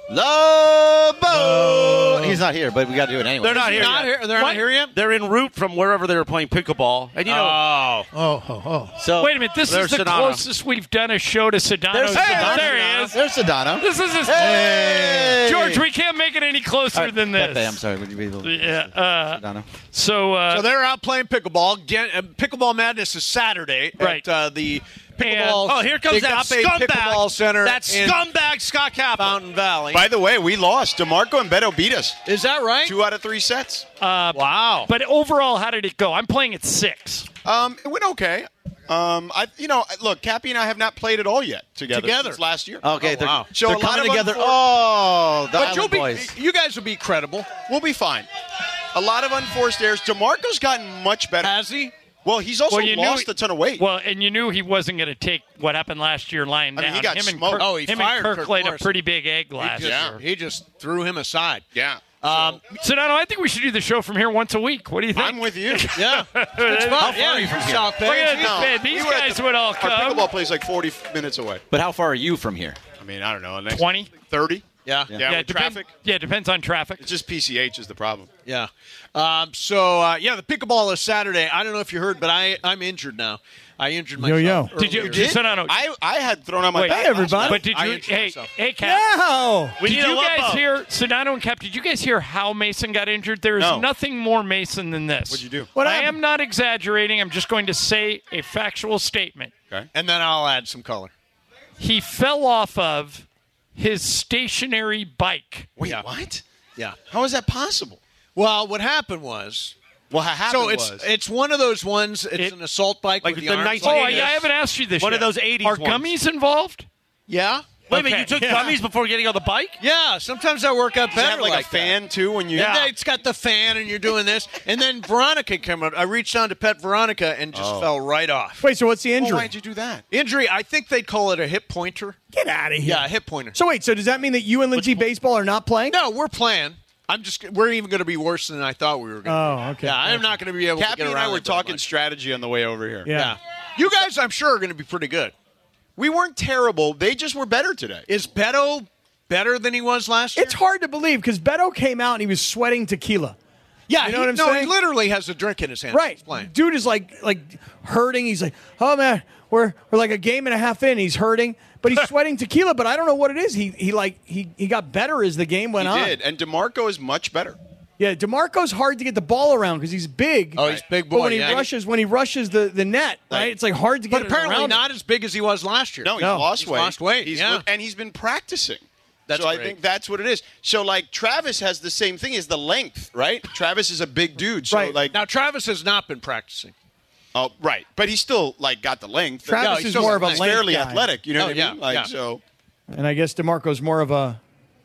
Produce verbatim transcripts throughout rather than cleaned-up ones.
Lobo. He's not here, but we got to do it anyway. They're not here. Not yet. here. They're What? not here yet? They're en route from wherever they were playing pickleball. And you know, Oh. Oh, oh, oh. So Wait a minute. This There's is the Sedano. closest we've done a show to Sedano. There's Sedano. There he is. There's Sedano. This is his. Hey! George, we can't make it any closer All right, than this. Pepe, I'm sorry. Would you be a little Yeah. Uh, Sedano? so, uh, So they're out playing pickleball. Gen- uh, Pickleball Madness is Saturday Right. at uh, the And- pickleball. oh, here comes the that Agape scumbag. Pickleball Center. That in scumbag Scott Kappa. Fountain Valley. By the way, we lost. DeMarco and Beto beat us. Is that right? Two out of three sets. uh, Wow. but overall, how did it go? I'm playing at six. Um, it went okay. Um, I, you know, look, Cappy and I have not played at all yet together, Together. since last year. Okay, Oh, they're, wow. So they're a lot coming of together. unfor- Oh, the but you'll Island be, boys. you guys will be credible. We'll be fine. A lot of unforced errors. DeMarco's gotten much better. Has he? Well, he's also Well, you knew lost he- a ton of weight. Well, and you knew he wasn't going to take what happened last year lying I mean, down. he got him and smoked. Kirk, Oh, he him fired and Kirk, Kirk laid a Morrison. pretty big egg last He just, year. he just threw him aside. yeah. Um, Sedano, I think we should do the show from here once a week. What do you think? I'm with you. yeah. It's fun. Yeah, you're South Look Bay. at this, No, man. These we were at guys the- would all Our come. pickleball plays like forty minutes away. But how far are you from here? I mean, I don't know. Next twenty? thirty? Yeah. Yeah, Yeah, with depend- traffic. Yeah, depends on traffic. It's just P C H is the problem. Yeah. Um, so, uh, yeah, the pickleball is Saturday. I don't know if you heard, but I, I'm injured now. I injured myself. Yo-yo. Did you? earlier. Did Sedano, I, I had thrown on my Wait, back. hey, last everybody. night. But did I you? injured Hey, myself. hey, Cap. No. We Did need a you guys lump up. hear Sedano and Cap? Did you guys hear how Mason got injured? There is No. nothing more Mason than this. What'd you do? What I happened? am not exaggerating. I'm just going to say a factual statement. Okay. And then I'll add some color. He fell off of his stationary bike. Wait, Yeah. what? Yeah. How is that possible? Well, what happened was. Well, what happened So it's was. it's one of those ones. It's It- an assault bike like with the the arms nineteen Oh, like eighties. yeah, I this. haven't asked you this One yet. of those eighties Are ones. gummies involved? Yeah. Wait a minute, Okay. you took Yeah. gummies before getting on the bike? Yeah. Sometimes I work out Does it better have like, like a fan that. too when you? And then it's got the fan, and you're doing this, and then Veronica came out. I reached down to pet Veronica and just Oh. fell right off. Wait, so what's the Well, injury? why'd you do that? Injury. I think they call it a hip pointer. Get out of here. Yeah, a hip pointer. So wait, so does that mean that you and Lindsay Baseball are not playing? No, we're playing. I'm just. We're even going to be worse than I thought we were going to. Oh, okay. Yeah, I'm not going to be able Cappy to get and around I were it very talking much. strategy on the way over here. Yeah. Yeah. You guys, I'm sure, are going to be pretty good. We weren't terrible. They just were better today. Is Beto better than he was last year? It's hard to believe because Beto came out and he was sweating tequila. Yeah, You know he, what I'm no, saying? he literally has a drink in his hand. Right. He's playing. Dude is like like hurting. He's like, oh man, we're we're like a game and a half in. He's hurting, but he's sweating tequila. But I don't know what it is. He he like he he got better as the game went He on. did, and DeMarco is much better. Yeah, DeMarco's hard to get the ball around because he's big. Oh, he's a big But boy, when he yeah. rushes, when he rushes the, the net, right, Right. it's like hard to get But it apparently around. not as big as he was last year. No, he's No, lost he's weight. lost weight, He's yeah. look- and he's been practicing. That's so I great. think that's what it is. So like Travis has the same thing as the length, right? Travis is a big dude. So Right. like Now, Travis has not been practicing. oh right, but he's still like got the length. Travis No, is he's more of a He's length fairly guy. athletic. You know Oh, what I yeah, mean? Like yeah. so. And I guess DeMarco's more of a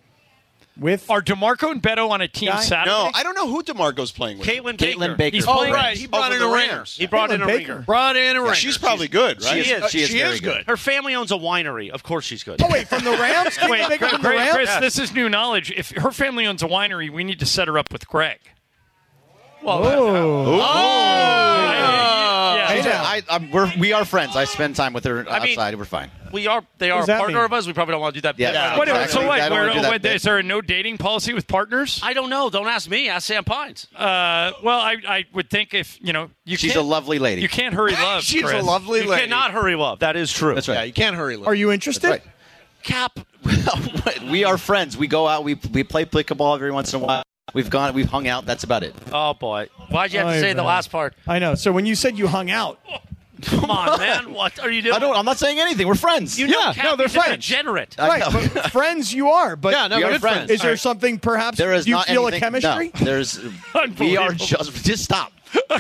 width. Are DeMarco and Beto on a team Guy? Saturday? No, I don't know who DeMarco's playing with. Caitlin Caitlin Baker. Baker. He's Oh, playing. right. He brought for in the a ringer. Rams. He brought Caitlin in a Baker. ringer. Brought in a ringer. She's probably good, right? She is. She is she very is good. good. Her family owns a winery. Of course she's good. Oh wait, from the Rams? Caitlin Wait, Baker Chris, from the Rams? Chris, this is new knowledge. If her family owns a winery, we need to set her up with Greg. Well, Oh. Yeah. Hey, She's a- now. I, I'm, we're, we are friends. I spend time with her I mean- outside. We're fine. we are. They are does a that partner mean? of us. We probably don't want to do that. Yeah. bit. Wait, wait, Exactly. so wait, I don't where, wanna do that wait, bit. is there a no dating policy with partners? I don't know. Don't ask me. Ask Sam Pines. Uh, well, I, I would think if you know you She's a can't, lovely lady. you can't hurry love. She's Chris. a lovely You lady. cannot hurry love. That is true. That's right. Yeah, you can't hurry. Love. Are you interested? That's right. Cap. we are friends. We go out. We we play pickleball every once in a while. We've gone. We've hung out. That's about it. Oh boy. Why'd you have to Oh, say the man. last part? I know. So when you said you hung out, Come on, man. What are you doing? I don't. I'm not saying anything. We're friends. You know, Yeah, Cap, no, they're he's a friends. degenerate. I right? know. But friends, you are. But Yeah, no, We we're are good friends. friends. is there something perhaps? There is do you not feel anything, a chemistry? No, there's. we are just. Just stop.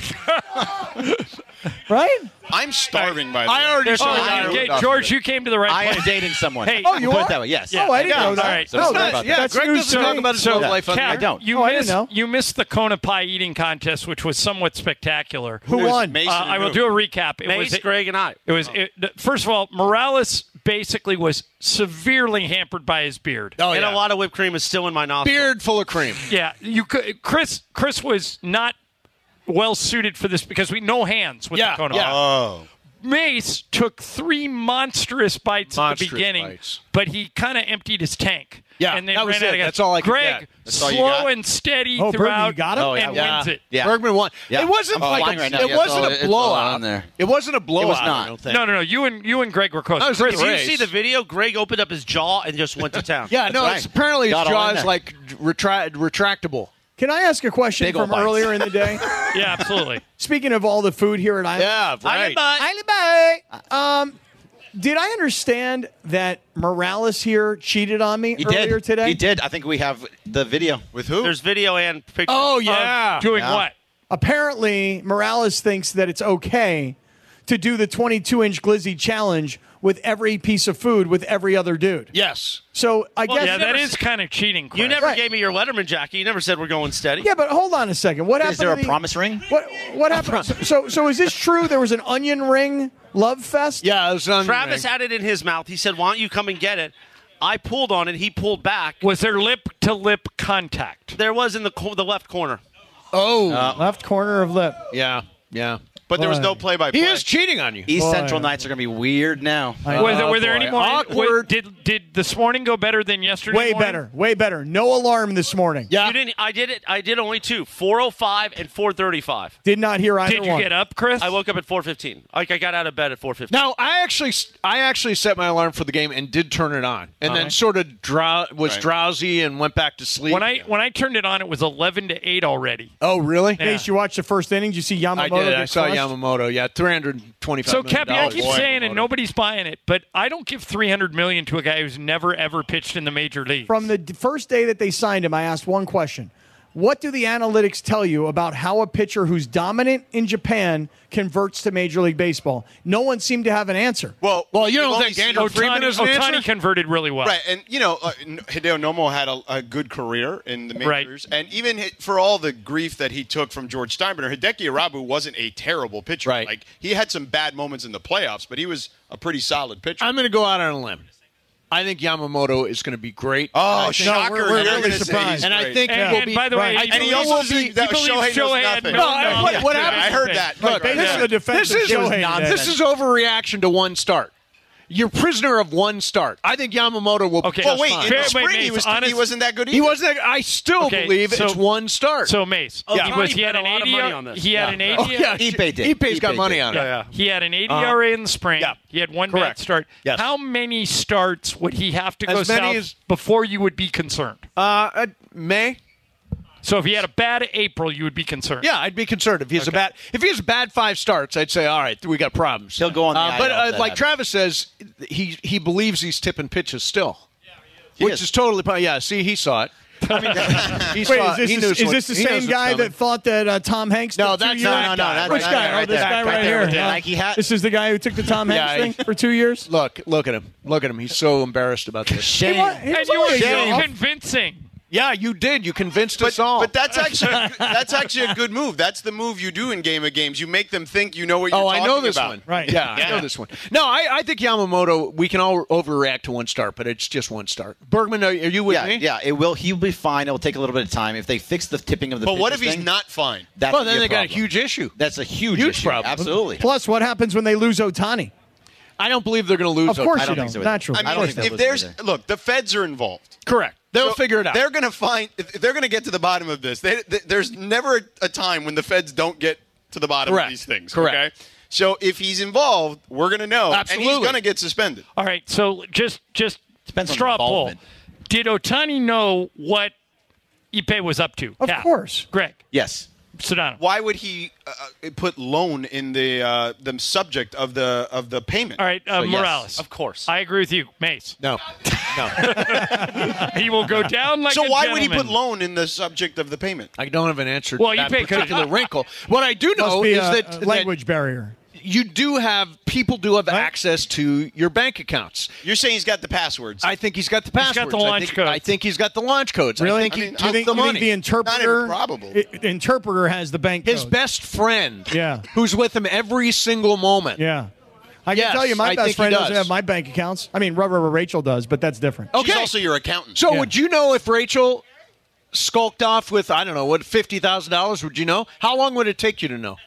Right? I'm starving by the way. I already Oh, saw you that. came- George, you came to the right I place. am dating someone. Hey, Oh, you Put are? it that way. Yes. Yeah. Oh, I didn't Yeah, know that. all right. So No, sorry that's, about Yeah, that's Greg news doesn't to talk me. about his So, love life on Cap, the air. I don't. You Oh, I didn't missed, know. you missed the Kona pie eating contest, which was somewhat spectacular. Who Who is won? Mason Uh, and I will who? do a recap. It Mace, was Greg, and I. It was it, first of all, Morales basically was severely hampered by his beard. Oh, and yeah. a lot of whipped cream is still in my nostril. Beard full of cream. Yeah, you could. Chris Chris was not well suited for this because we no hands with Yeah, the Kona. yeah. Oh. Mace took three monstrous bites Monstrous at the beginning, bites. but he kind of emptied his tank. Yeah, and then that was ran out it. of gas. That's all I could Greg, get. That's all you slow got? and steady Oh, Bergen, throughout, you got him? Oh, yeah. and Yeah. wins it. Yeah. Bergman won. Yeah. It wasn't I'm like flying a, right now. it Yeah, wasn't it's all- a it's all blowout. on there. It wasn't a blowout. was not. I don't think. No, no, no. You and you and Greg were close. I was in Chris, the Did you race. see the video? Greg opened up his jaw and just went to town. Yeah, no. right. It's apparently his Got all jaw in is there. like retra- retractable. Can I ask a question Big ol' from bites. earlier in the day? yeah, absolutely. Speaking of all the food here at Island. Yeah, right. Um, did I understand that Morales here cheated on me He earlier did. today? He did. I think we have the video. With who? There's video and pictures. Oh yeah. Of doing Yeah. what? Apparently, Morales thinks that it's okay to do the twenty-two inch glizzy challenge with every piece of food with every other dude. Yes. So I Well, guess Yeah, that never is kind of cheating. Chris. You never Right. gave me your Letterman jacket. You never said we're going steady. Yeah, but hold on a second. What happened? Is there to a the- promise ring? What what happened? So, so so is this true? There was an onion ring love fest. Yeah, it was on Travis had it in his mouth. He said, "Why don't you come and get it?" I pulled on it. He pulled back. Was there lip to lip contact? There was in the co- the left corner. Oh. Left corner of lip. yeah. Yeah. But there was Boy. no play-by-play. He is cheating on you. East Boy. Central nights are going to be weird now. I Was know. there, were there boy. any more? Awkward. Did did this morning go better than yesterday? Way morning? better. Way better. No alarm this morning. Yeah. You didn't. I did it. I did only two: four oh five and four thirty-five. Did not hear either Did you one. get up, Chris? I woke up at four fifteen. Like I got out of bed at four fifteen. Now, I actually, I actually set my alarm for the game and did turn it on, and then sort of drow- was Right. drowsy and went back to sleep. when I when I turned it on, it was eleven to eight already. oh, really? Yeah. Case you watched the first inning, did you see Yamamoto? I did. get I saw crushed? Yamamoto. Yeah, three hundred twenty-five. So, million Cappy, I dollars. keep Boy, saying, Yamamoto. and nobody's buying it, but I don't give three hundred million to a guy who's never ever pitched in the major league. From the d- first day that they signed him, I asked one question. What do the analytics tell you about how a pitcher who's dominant in Japan converts to Major League Baseball? No one seemed to have an answer. Well, Well, you you've don't only think seen- Andrew Freeman Otani, is an Otani answer? converted really well. Right, and you know, uh, N- Hideo Nomo had a, a good career in the Right. majors, and even hi- for all the grief that he took from George Steinbrenner, Hideki Arabu wasn't a terrible pitcher. Right. Like he had some bad moments in the playoffs, but he was a pretty solid pitcher. I'm going to go out on a limb. I think Yamamoto is going to be great. oh, And I think- shocker! we're- we're You're really gonna say surprised. he's And I great. think And, will and be by the way, right. he And he believes- also he believes that believes Shohei knows Shohei had nothing. no No, I- knowledge what- what of happened- I anything. heard that. Look, Right, this right. is a defense This of is Shohei today. this is overreaction to one start. You're prisoner of one start. I think Yamamoto will. Okay. Be Well, just wait, fine. in Fair- the wait, spring Mace, he was honest- he wasn't that good either. He wasn't. I still Okay, believe so- it's one start. So Mace, Oh, he Otani was he had bet an a lot of eighty. money on this. He had Yeah. an eighty. oh yeah, Ipe did. Ipe's got Ipe money did. on it. Yeah, yeah. He had an eighty E R A in the spring. Yeah. He had one Correct. bad start. Yes. How many starts would he have to go As many south as- before you would be concerned? Uh, uh, May. So if he had a bad April, you would be concerned. Yeah, I'd be concerned if he has a bad. If he has a bad five starts, I'd say, all right, we got problems. He'll go on the Uh, I L but if uh, that like happens. Travis says, he he believes he's tipping pitches still, which is. is totally. pro- Yeah, see, he saw it. I mean, he Wait, saw, is this, he the, knows is what- this the he knows same what's guy coming. that thought that uh, Tom Hanks? No, took two that's years? not- No, no, that's Which right guy? there, oh, right this there. guy Right right, there, here. right there. Uh, Like he had- this is the guy who took the Tom Hanks Yeah, thing he- for two years. Look, look at him. Look at him. He's so embarrassed about this. Shame. He wa- he And was you were only a so year off. convincing. Yeah, you did. You convinced But, us all. but that's actually that's actually a good move. That's the move you do in game of games. You make them think you know what you're Oh, talking I know this about. one. Right. Yeah, I know this one. No, I, I think Yamamoto, we can all overreact to one start, but it's just one start. Bergman, are, are you with Yeah, me? yeah. It will. He'll be fine. It'll take a little bit of time if they fix the tipping of the. But what if pitches he's thing, not fine? That Well, could then be they got a problem. huge issue. That's a huge, Huge issue. problem. Absolutely. Plus, what happens when they lose Otani? I don't believe they're going to lose. Of course I you don't don't. think so either. Naturally. I I don't mean, think they'll if lose there's either. look, the feds are involved. Correct. They'll So figure it out. They're going to find. They're going to get to the bottom of this. They, they, there's never a time when the feds don't get to the bottom Correct. of these things. Correct. Okay? So if he's involved, we're going to know, Absolutely. and he's going to get suspended. All right, so just just Depends on straw poll. involvement. Did Otani know what Ipe was up to? Of Cap. course. Greg Yes. Sedano. Why would he uh, put loan in the uh, the subject of the of the payment? All right, uh, So, yes. Morales. Of course. I agree with you, Mace. no, no. He will go down like So a why would he gentleman. put loan in the subject of the payment? I don't have an answer Well, to you that pay- particular wrinkle. What I do Must know be is a, that, a that language barrier. you do have people do have access to your bank accounts. You're saying he's got the passwords. I think he's got the got passwords. the I launch think, codes. I think he's got the launch codes. Really? I think I he mean, took I think, the you think money. the interpreter, Not improbable. i- interpreter has the bank His code. best friend, Yeah. who's with him every single moment. Yeah. I can Yes, tell you, my I best think he friend doesn't does. have my bank accounts. I mean, Rubber Rachel does, but that's different. Okay. She's also your accountant. So Yeah. would you know if Rachel skulked off with, I don't know, what, fifty thousand dollars? Would you know? How long would it take you to know?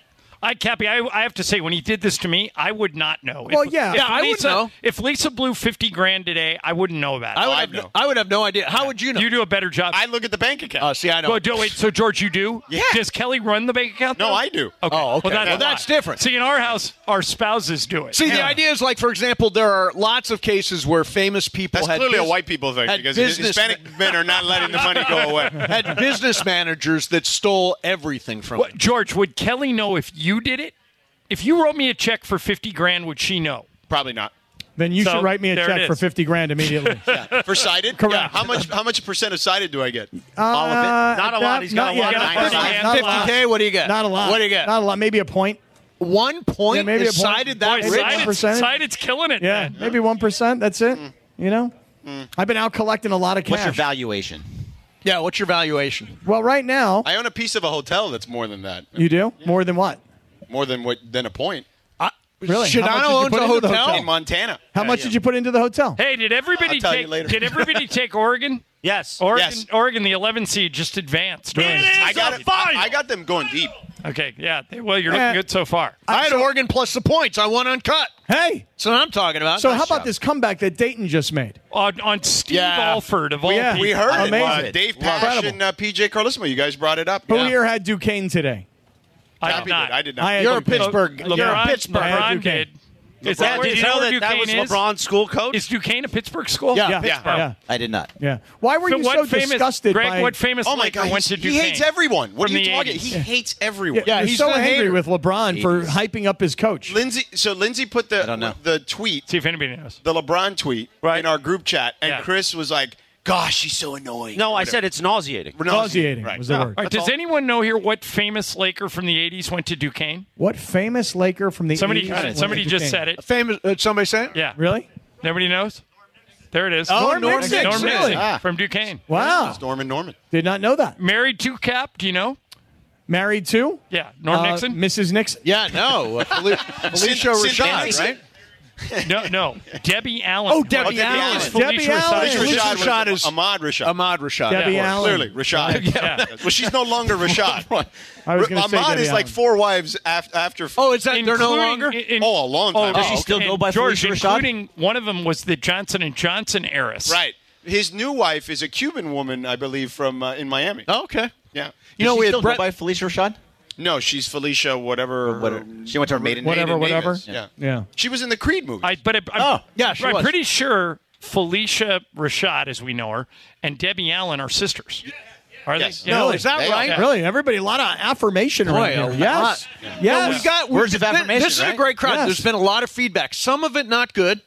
I, Cappy, I, I have to say, when he did this to me, I would not know. Well, if, yeah. if Yeah, I would Lisa, know. If Lisa blew fifty grand today, I wouldn't know about it. I would, I'd have, no, know. I would have no idea. How would you know? You do a better job. I look at the bank account. Oh, see, I don't. Well, do, wait, so, George, you do? Yeah. Does Kelly run the bank account? No, though? I do. Okay. Oh, okay. Well, that's, Well, a that's lot. different. See, in our house, our spouses do it. See, the Yeah. idea is like, for example, there are lots of cases where famous people That's had clearly bus- a white people thing had because business- Hispanic men are not letting the money go away. had business managers that stole everything from What, them. George, would Kelly know if you did it? If you wrote me a check for fifty grand, would she know? Probably not. Then you So, should write me a there it check for is. fifty grand immediately. For sided? Correct. Yeah. How much How much percent of sided do I get? All of it. Not a lot. He's got a lot. yet. Not Not, a lot. not a fifty lot. K, what do you get? Not a lot. What do you get? Not a lot. Maybe a point. One point Yeah, maybe is a point. sided that Boy, Maybe rich? one Sided's, percentage. Sided's killing it, Yeah, man. maybe one percent. That's it. You know, I've been out collecting a lot of cash. What's your valuation? Yeah, what's your valuation? Well, right now I own a piece of a hotel that's more than that. you do more than what? More than what than a point. Really? How much Shadano did you owns put a into the hotel? In Montana. How much did you put into the hotel? Hey, did everybody I'll tell you take? later. Did everybody take Oregon? Yes. Oregon, Yes. Oregon, the eleven seed just advanced. It is I got a it. final. I, I got them going deep. Okay, yeah. they- Well, you're Eh. looking good so far. I had Oregon plus the points. I won uncut. Hey, That's what I'm talking about. so Nice how about job. this comeback that Dayton just made? On, on Steve Yeah. Alford of all Yeah. people. We heard it. Amazing. Uh, Dave Love Pash it. and uh, P J Carlissimo. You guys brought it up. Who Yeah. here had Duquesne today? I Happy did not. I did not. I had You're a Duquesne. Pittsburgh. LeBron, You're a Pittsburgh. I had LeBron Duquesne. did. Is that, Yeah, where, did is you that know where that that Duquesne was is? LeBron's school coach? Is Duquesne a Pittsburgh school? Yeah. Yeah, Pittsburgh. yeah, I did not. yeah. Why were So you what so famous, disgusted Greg, by? what famous Oh my Laker God! went to He, Duquesne? he hates everyone. What From are you the talking? eighties. He hates everyone. Yeah, You're he's so the angry hater. with LeBron for eighties. hyping up his coach. Lindsay. So Lindsay put the I don't know. the tweet, See if anybody knows. the LeBron tweet, Right. in our group chat, and Yeah. Chris was like, "Gosh, she's so annoying." No, I Whatever. said it's nauseating. Nauseating Right. was the No. word. All right, does anyone know here what famous Laker from the eighties went to Duquesne? What famous Laker from the Somebody, eighties went somebody to just Duquesne? said it. Famous. Uh, somebody say it? Yeah. Really? Nobody knows? There it is. Oh, Norm Norm Nixon. Norm Nixon. Nixon Ah. from Duquesne. Wow. It's Norman Norman. Did not know that. Married to Cap, do you know? Married to Yeah, Norm uh, Nixon? Missus Nixon. Yeah, no. Uh, Fel- Felicia Cynthia Rashad, Nixon. right? No, no. Debbie Allen. Oh, Debbie Debbie Allen. Allen. It's Felicia Debbie Rashad. Allen. Felicia Felicia Rashad, Rashad was is- Ahmad Rashad. Ahmad Rashad. Debbie yeah. Allen. Clearly, Rashad. Yeah. Well, she's no longer Rashad. I was going to say Ahmad Debbie is like Allen. four wives af- after. Oh, is that they're no Including- longer? in- Oh, a long time. Oh, Does she still and go by George, Felicia Rashad? including one of them was the Johnson and Johnson heiress. Right. His new wife is a Cuban woman, I believe, from uh, in Miami. Oh, okay. Yeah. You know, Did we she had still Brett. go by Felicia Rashad? No, she's Felicia, whatever. What, her she went to her maiden name. Whatever, maiden name whatever. is. Yeah. Yeah. She was in the Creed movie. I, but it, I'm, Oh, yeah, she I'm was. pretty sure Felicia Rashad, as we know her, and Debbie Allen are sisters. Are Yes. they? No, Yeah. is that They right? are. Really, everybody, a lot of affirmation Boy, around a here. lot. Yes, No, yes. we got Words of thi- affirmation, This is a right? great crowd. Yes. There's been a lot of feedback. Some of it not good.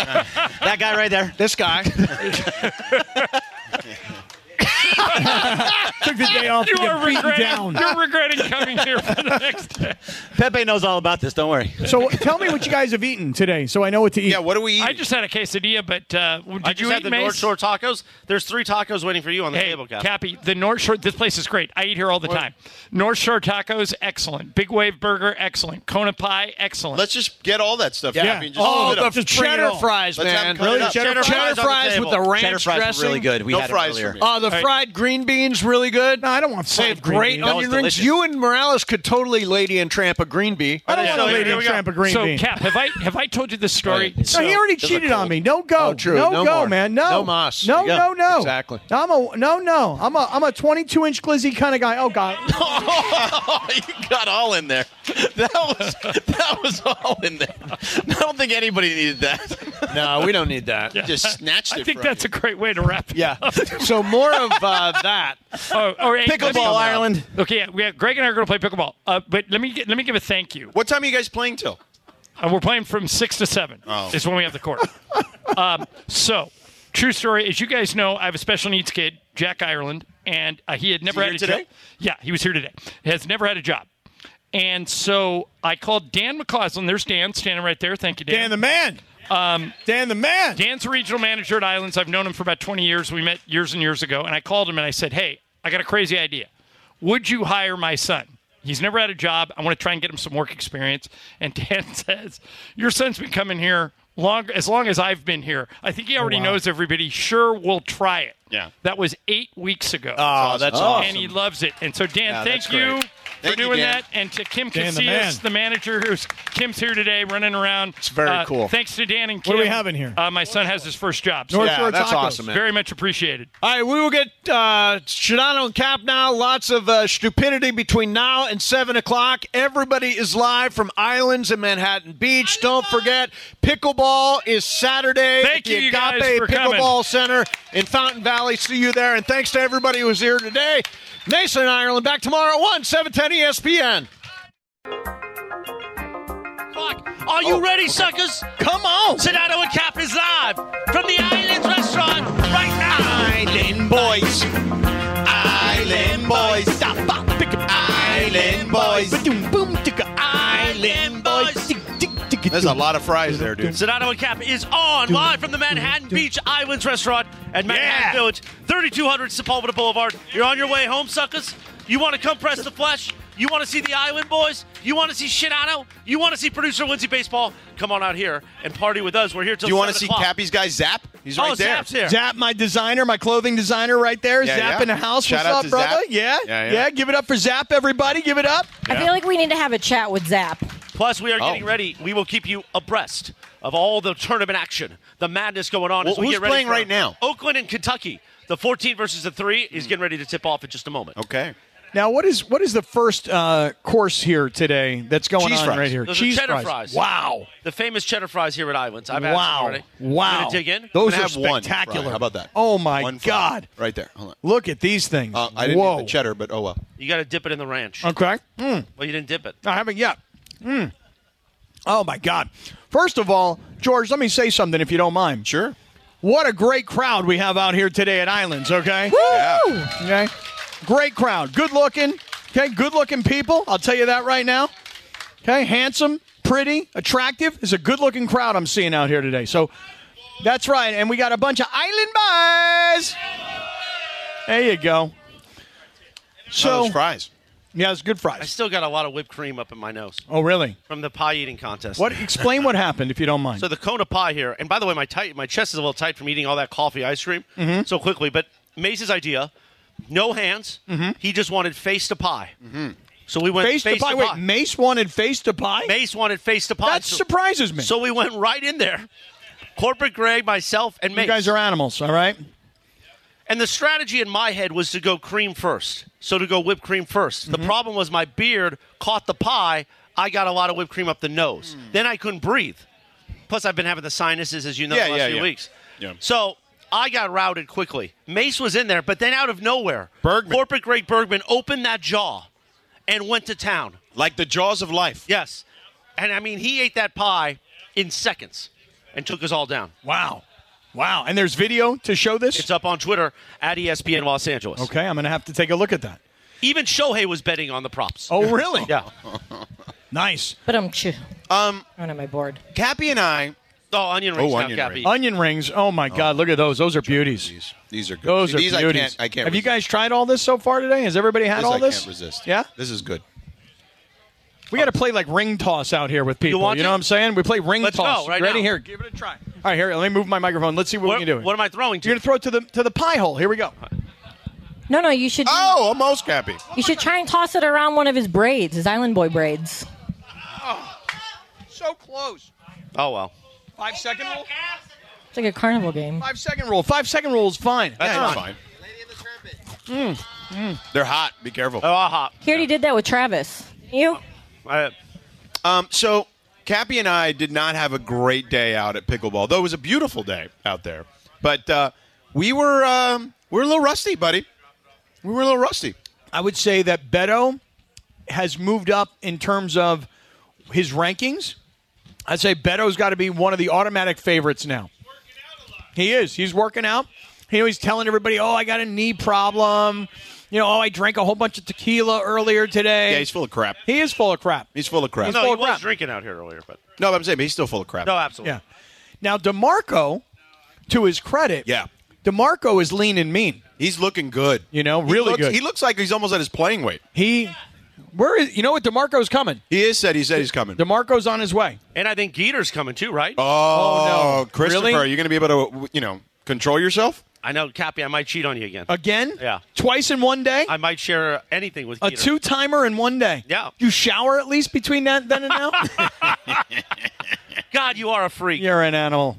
That guy right there. This guy. Took the day off You to get are beaten regretting, down. you're regretting coming here for the next day. Pepe knows all about this. Don't worry. So tell me what you guys have eaten today, so I know what to eat. yeah, what do we eat? I just had a quesadilla, but uh, did I you just eat had the Mace? North Shore tacos. There's three tacos waiting for you on the Hey, table, Cap. Cappy, the North Shore, this place is great. I eat here all the time. North Shore tacos, excellent. Big Wave Burger, excellent. Kona Pie, excellent. Let's just get all that stuff. Yeah. Happy, and just Oh, fill it the up. Just bring it cheddar all. fries, Let's have man. them cut it up. Cheddar, Cheddar cheddar fries on the fries with the table. ranch Cheddar fries dressing. were really good. We No had it fries earlier. for me. Oh, the Hey. fried green beans, really good. No, I don't want They have fried green great beans. That was onion rings. delicious. You and Morales could totally lady and tramp a green bee. I don't want a Here lady we and go. tramp a green so, bean. Cap, have I have I told you this story? It's- No, he already Those are cheated on cold. me. No go. Oh, true. No, No go, more. man. No. No mas. No, Yeah, no, no. exactly. I'm a no, no. I'm a I'm a twenty-two inch glizzy kind of guy. Oh God. Oh, you got all in there. That was that was all in there. I don't think anybody needed that. No, we don't need that. Yeah. Just snatched it I think from that's you. a great way to wrap it. So more of uh, that. Oh, oh, hey, let me- Pickleball Ireland. Okay, yeah, we have, Greg and I are going to play pickleball. Uh, but let me get, let me give a thank you. What time are you guys playing till? Uh, we're playing from six to seven. Oh. Is when we have the court. um, so, true story. As you guys know, I have a special needs kid, Jack Ireland, and uh, he had never he had here a today? job. Yeah, he was here today. He has never had a job. And so I called Dan McCausland. There's Dan standing right there. Thank you, Dan. Dan the man. Um, Dan the man. Dan's a regional manager at Islands. I've known him for about twenty years. We met years and years ago. And I called him and I said, hey, I got a crazy idea. Would you hire my son? He's never had a job. I want to try and get him some work experience. And Dan says, your son's been coming here long as long as I've been here. I think he already wow. knows everybody. Sure, we'll try it. Yeah. That was eight weeks ago. Oh, that's Oh. awesome. And he loves it. And so, Dan, Yeah, thank that's you. great. Thank for you, doing Dan. that, and to Kim Dan, the man. Casillas, the, manager, who's Kim's here today, running around. It's very cool. Thanks to Dan and Kim. What do we have in here? Uh, my son has his first job. So North Yeah, Shore that's Tacos. awesome, man. very much appreciated. All right, we will get uh, Shadano and Cap now. Lots of uh, stupidity between now and seven o'clock. Everybody is live from Islands in Manhattan Beach. Don't forget, pickleball is Saturday Thank at the you, you guys, Agape for Pickleball coming. Center in Fountain Valley. See you there. And thanks to everybody who was here today. Mason and Ireland back tomorrow at one, seven ten E S P N. Are you ready, suckers? Come on. Sedano and Cap is live from the Islands restaurant right now. Island boys. Island boys. Island boys. Island boys. There's a lot of fries there, dude. Sedano and Cap is on live from the Manhattan Beach Islands restaurant at Manhattan Yeah. Village, thirty-two hundred Sepulveda Boulevard. You're on your way home, suckers? You want to come press the flesh? You want to see the Island Boys? You want to see Shadano? You want to see producer Lindsay Baseball? Come on out here and party with us. We're here till Do you want to seven see o'clock. Cappy's guy Zap? He's right Oh, there. Zap's here. Zap, my designer, my clothing designer right there. Yeah, Zap yeah. in the house. Shout What's out up, to brother? Zap. Yeah? Yeah, yeah. Give it up for Zap, everybody. Give it up. I feel like we need to have a chat with Zap. Plus, we are getting Oh. ready. We will keep you abreast of all the tournament action, the madness going on. Well, as we who's get ready playing for right now? Oakland and Kentucky. The fourteen versus the three is getting ready to tip off in just a moment. Okay. Now, what is what is the first uh, course here today that's going Cheese on fries. right here? Those are Cheese cheddar fries. Wow. The famous cheddar fries here at Islands. I've had some Wow. already. Wow. You gonna dig in? Those I'm are gonna have one spectacular. fry. How about that? Oh, my One fry. God. Right there. Hold on. Look at these things. Uh, I didn't Whoa. eat the cheddar, but oh well. You got to dip it in the ranch. Okay. Mm. Well, you didn't dip it. I haven't yet. Mm. Oh, my God. First of all, George, let me say something if you don't mind. Sure. What a great crowd we have out here today at Islands, okay? Yeah. Okay. Great crowd. Good looking. Okay, good looking people. I'll tell you that right now. Okay, handsome, pretty, attractive. It's a good looking crowd I'm seeing out here today. So that's right. And we got a bunch of Island boys. There you go. So, those fries. yeah, it's good I fries. still got a lot of whipped cream up in my nose Oh, really? from the pie eating contest. What? Explain what happened, if you don't mind. So the cone of pie here, and by the way, my tight, my chest is a little tight from eating all that coffee ice cream Mm-hmm. so quickly. But Mace's idea, no hands. Mm-hmm. He just wanted face to pie. So we went face, face, to pie. Wait, Mace wanted face to pie? Mace wanted face to pie. That so, surprises me. so we went right in there. Corporate Greg, myself, and Mace. you guys are animals, all right? And the strategy in my head was to go cream first. So to go whipped cream 1st Mm-hmm. The problem was my beard caught the pie. I got a lot of whipped cream up the nose. Mm. Then I couldn't breathe. Plus, I've been having the sinuses, as you know, Yeah, the last yeah, few yeah. weeks. Yeah. So I got routed quickly. Mace was in there, but then out of nowhere, Bergman. Corporate Greg Bergman opened that jaw and went to town. Like the jaws of life. Yes. And, I mean, he ate that pie in seconds and took us all down. Wow. Wow. And there's video to show this? It's up on Twitter at E S P N Los Angeles. Okay, I'm going to have to take a look at that. Even Shohei was betting on the props. Oh, really? Yeah. Nice. But I'm ch- Um, on my board. Cappy and I. Oh, onion rings Oh, now, onion Cappy. rings. Onion rings. Oh, my God. Look at those. Those are beauties. These, these are good. Those are these beauties. I can't. I can't. Have you resist. guys tried all this so far today? Has everybody had This all I this? can't resist. Yeah? This is good. We got to play like ring toss out here with people. You, want know to? what I'm saying? We play ring Let's toss. go right You ready? now. Here, give it a try. All right, here. Let me move my microphone. Let's see what, What, we can do. what am I throwing to? You're going to throw it to the to the pie hole. Here we go. No, no, you should. Oh, almost Cappy. You should try and toss it around one of his braids, his Island Boy braids. So close. Oh, well. Five second rule. It's like a carnival game. Five second rule. Five second rule is fine. That's Yeah, fine. it's fine. Mm. They're hot. Be careful. Oh, hot. He already did that with Travis. You? I, Um, so Cappy and I did not have a great day out at pickleball, though it was a beautiful day out there. But uh, we were um, we were a little rusty, buddy. We were a little rusty. I would say that Beto has moved up in terms of his rankings. I'd say Beto's got to be one of the automatic favorites now. He is. He's working out. He always telling everybody, oh, I got a knee problem. You know, oh, I drank a whole bunch of tequila earlier today. Yeah, he's full of crap. He is full of crap. He's full of crap. no, he full of was crap. drinking out here earlier, but No, but I'm saying but he's still full of crap. no, absolutely. Yeah. Now, DeMarco, to his credit, Yeah. DeMarco is lean and mean. He's looking good. You know, He really looks- good. He looks like he's almost at his playing weight. He, where is, you know what? DeMarco's coming. He is said. He said he's coming. DeMarco's on his way. And I think Geeter's coming too, right? Oh, Oh, no. Christopher, Really? are you going to be able to, you know, control yourself? I know, Cappy, I might cheat on you again. Again? Yeah. Twice in one day? I might share anything with A Peter. two-timer in one day? Yeah. You shower at least between that then and now? God, you are a freak. You're an animal.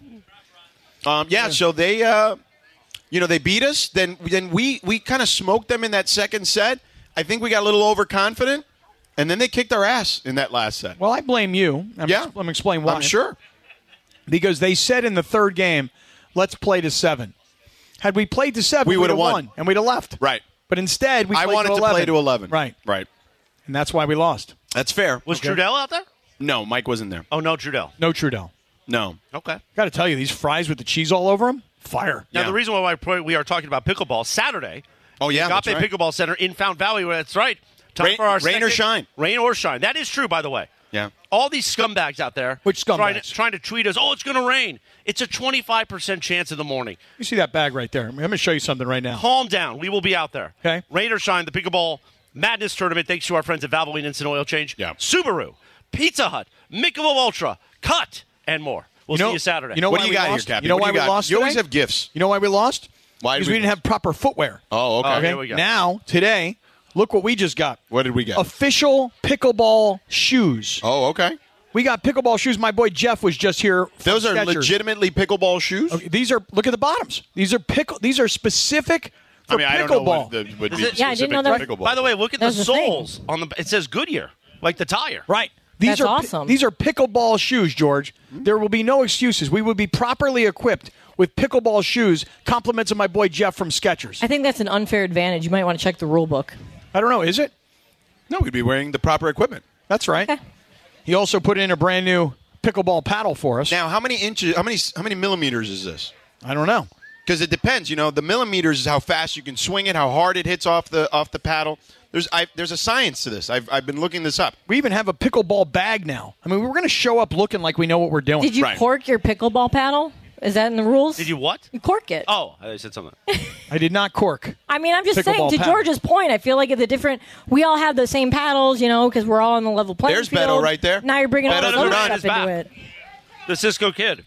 Um, yeah, so they, uh, you know, they beat us. Then, then we we kind of smoked them in that second set. I think we got a little overconfident, and then they kicked our ass in that last set. Well, I blame you. I'm, Yeah. Let me explain why. I'm sure. Because they said in the third game, let's play to seven. Had we played to seven, We we'd would've have won. won, and we'd have left. Right. But instead, we I played wanted to to eleven. play to eleven. Right. Right. And that's why we lost. That's fair. Was Trudell out there? No, Mike wasn't there. Oh, no, Trudell. No Trudell. No. Okay. Got to tell you, these fries with the cheese all over them, fire. Now, Yeah. the reason why we are talking about pickleball, Saturday, Oh, yeah, Agape that's right. Pickleball Center in Fountain Valley. That's right. Time Rain- for our rain or second- shine. Rain or shine. That is true, by the way. Yeah. All these scumbags out there. Which Trying scumbags? to, trying to tweet us, oh, it's going to rain. It's a twenty-five percent chance in the morning. You see that bag right there? I'm going to show you something right now. Calm down. We will be out there. Okay. Rain or shine, the Pickleball Madness Tournament, thanks to our friends at Valvoline Instant Oil Change. Yeah. Subaru, Pizza Hut, Michelob Ultra, Cut, and more. We'll You know- see you Saturday. you know What why do you we got lost? here, Cappy? You know What why do we got? lost You always today? have gifts. You know why we lost? Why did Because we we didn't lose? have proper footwear. Oh, okay. Oh, Okay. here we go. Now, today, look what we just got. What did we get? Official pickleball shoes. Oh, okay. We got pickleball shoes. My boy Jeff was just here. from Those are Skechers. legitimately pickleball shoes? Okay, these are look at the bottoms. These are pickle. These are specific for I mean, I don't know pickleball. what the, would Is be it- Yeah, I didn't specific know to there- pickleball. By the way, look at the That's the thing. soles on the. It says Goodyear, like the tire. Right. These That's are pi- awesome. These are pickleball shoes, George. There will be no excuses. We will be properly equipped with pickleball shoes. Compliments of my boy Jeff from Skechers. I think that's an unfair advantage. You might want to check the rule book. I don't know. Is it? no, we'd be wearing the proper equipment. That's right. Okay. He also put in a brand new pickleball paddle for us. Now, how many inches? How many? How many millimeters is this? I don't know. Because it depends. You know, the millimeters is how fast you can swing it, how hard it hits off the off the paddle. There's I, there's a science to this. I've I've been looking this up. We even have a pickleball bag now. I mean, we're going to show up looking like we know what we're doing. Did you Right. cork your pickleball paddle? Is that in the rules? Did you what? You cork it. Oh, I said something. I did not cork. I mean, I'm just saying, Pickleball to paddle. George's point, I feel like it's a different. We all have the same paddles, you know, because we're all on the level playing There's field. Beto right there. Now you're bringing all Beto this other Duran stuff is into back. it. The Cisco Kid.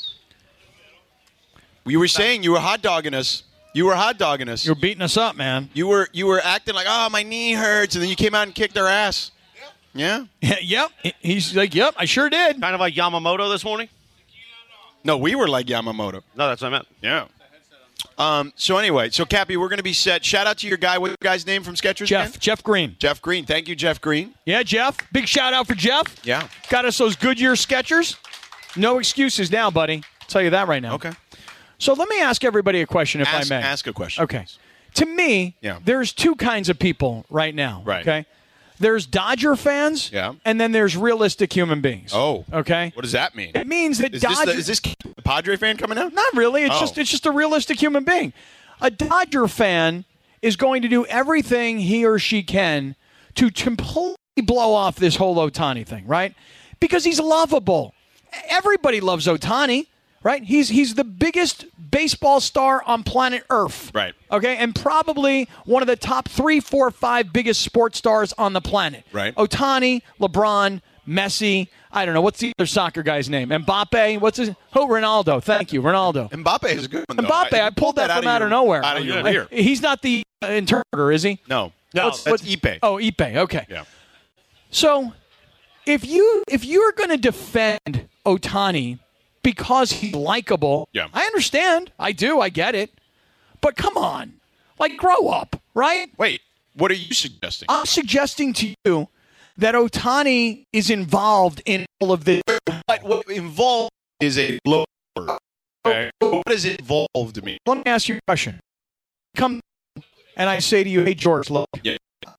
You were saying you were hot dogging us. You were hot dogging us. You're beating us up, man. You were you were acting like, oh, my knee hurts, and then you came out and kicked our ass. Yeah. Yep. He's like, yep, I sure did. Kind of like Yamamoto this morning. No, we were like Yamamoto. No, that's what I meant. Yeah. Um. So anyway, so Cappy, we're going to be set. Shout out to your guy. What's your guy's name from Skechers? Jeff. again? Jeff Green. Jeff Green. Thank you, Jeff Green. Yeah, Jeff. Big shout out for Jeff. Yeah. Got us those Goodyear Skechers. No excuses now, buddy. I'll tell you that right now. Okay. So let me ask everybody a question, if Ask, I may. ask a question. Okay. To me, Yeah. there's two kinds of people right now. Right. Okay. There's Dodger fans. Yeah. And then there's realistic human beings. Oh. Okay. What does that mean? It means that Is this, Dodger. the, is this the Padre fan coming out? Not really. It's Oh. just it's just a realistic human being. A Dodger fan is going to do everything he or she can to completely blow off this whole Ohtani thing, right? Because he's lovable. Everybody loves Ohtani, right? He's he's the biggest baseball star on planet Earth. Right. Okay, and probably one of the top three, four, five biggest sports stars on the planet. Right. Ohtani, LeBron, Messi. I don't know. What's the other soccer guy's name? Mbappe? What's his? Oh, Ronaldo. Thank you, Ronaldo. Mbappe is a good one, though. Mbappe, I, pulled that, from out of your- nowhere. Out of your yeah. ear. He's not the uh, interpreter, is he? No. No, What's, that's that's Ipe. Oh, Ipe. Okay. Yeah. So, if you if you're going to defend Ohtani because he's likable, Yeah. I understand. I do. I get it. But come on, like grow up, right? Wait, what are you suggesting? I'm suggesting to you that Ohtani is involved in all of this. What, what involved is a low word. Okay. What does involved mean? Let me ask you a question. Come and I say to you, hey George, look. Yeah.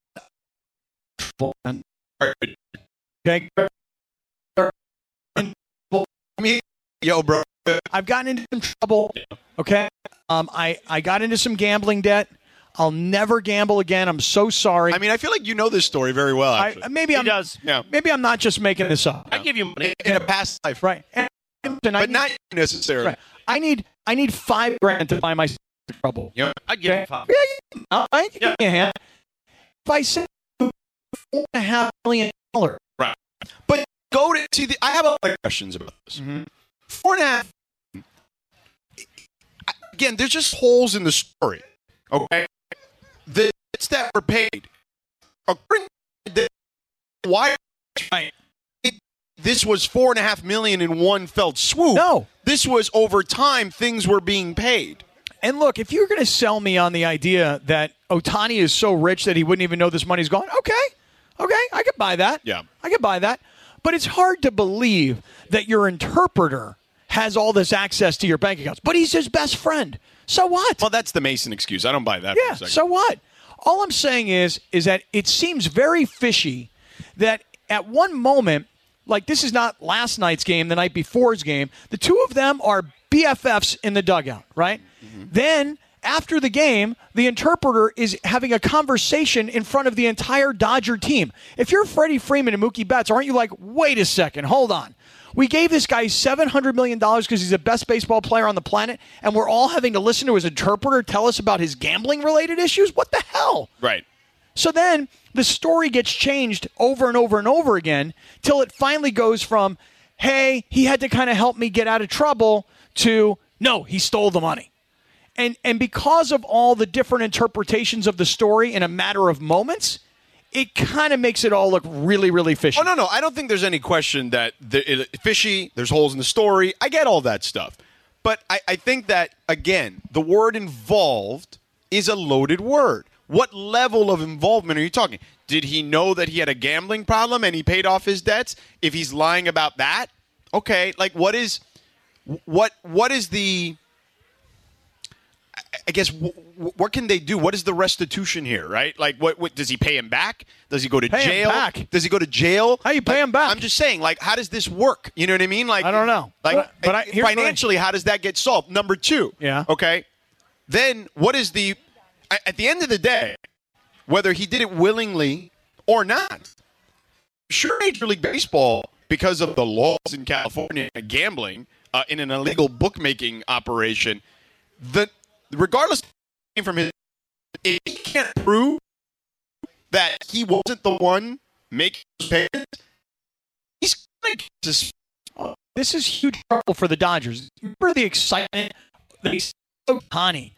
Okay. I mean, yo, bro. I've gotten into some trouble. Okay. Um, I, I got into some gambling debt. I'll never gamble again. I'm so sorry. I mean, I feel like you know this story very well. I, Actually. maybe He I'm does. Yeah. maybe I'm not just making this up. I give you money. In a past life, Right. And, and I but need, not necessarily. right. I need I need five grand to buy myself into trouble. You know, I give Okay. you five. Yeah, yeah. All right. Give Yeah. me a hand. If I say four and a half million dollars, but go to see. The, I have a lot of questions about this. Mhm. Four and a half. again, there's just holes in the story. Okay, the debts that were paid. According to the- Why? This was four and a half million in one felt swoop. No. This was over time. Things were being paid. And look, if you're going to sell me on the idea that Ohtani is so rich that he wouldn't even know this money's gone, okay, okay, I could buy that. Yeah. I could buy that. But it's hard to believe that your interpreter has all this access to your bank accounts. But he's his best friend. So what? Well, that's the Mason excuse. I don't buy that. Yeah, for a second. so what? All I'm saying is is that it seems very fishy that at one moment, like this is not last night's game, the night before's game, the two of them are B F Fs in the dugout, right? Mm-hmm. Then after the game, the interpreter is having a conversation in front of the entire Dodger team. If you're Freddie Freeman and Mookie Betts, aren't you like, wait a second, hold on. We gave this guy seven hundred million dollars because he's the best baseball player on the planet, and we're all having to listen to his interpreter tell us about his gambling-related issues? What the hell? Right. So then the story gets changed over and over and over again till it finally goes from, hey, he had to kind of help me get out of trouble, to, no, he stole the money. And and because of all the different interpretations of the story in a matter of moments, it kind of makes it all look really, really fishy. Oh, no, no. I don't think there's any question that the, it, fishy, there's holes in the story. I get all that stuff. But I, I think that, again, the word involved is a loaded word. What level of involvement are you talking? Did he know that he had a gambling problem and he paid off his debts? If he's lying about that, okay. Like, what is, what, what is the, I guess, w- w- what can they do? What is the restitution here, right? Like, what, what does he pay him back? Does he go to Pay him jail? back? Does he go to jail? How you pay Like, him back? I'm just saying, like, how does this work? You know what I mean? Like, I don't know. Like, But- but I- here's what I- financially, how does that get solved? Number two. Yeah. Okay. Then what is the, at the end of the day, whether he did it willingly or not, sure, Major League Baseball, because of the laws in California and gambling uh, in an illegal bookmaking operation, the regardless from his, if he can't prove that he wasn't the one making those payments, he's going to just. This is huge trouble for the Dodgers. Remember the excitement? They Ohtani.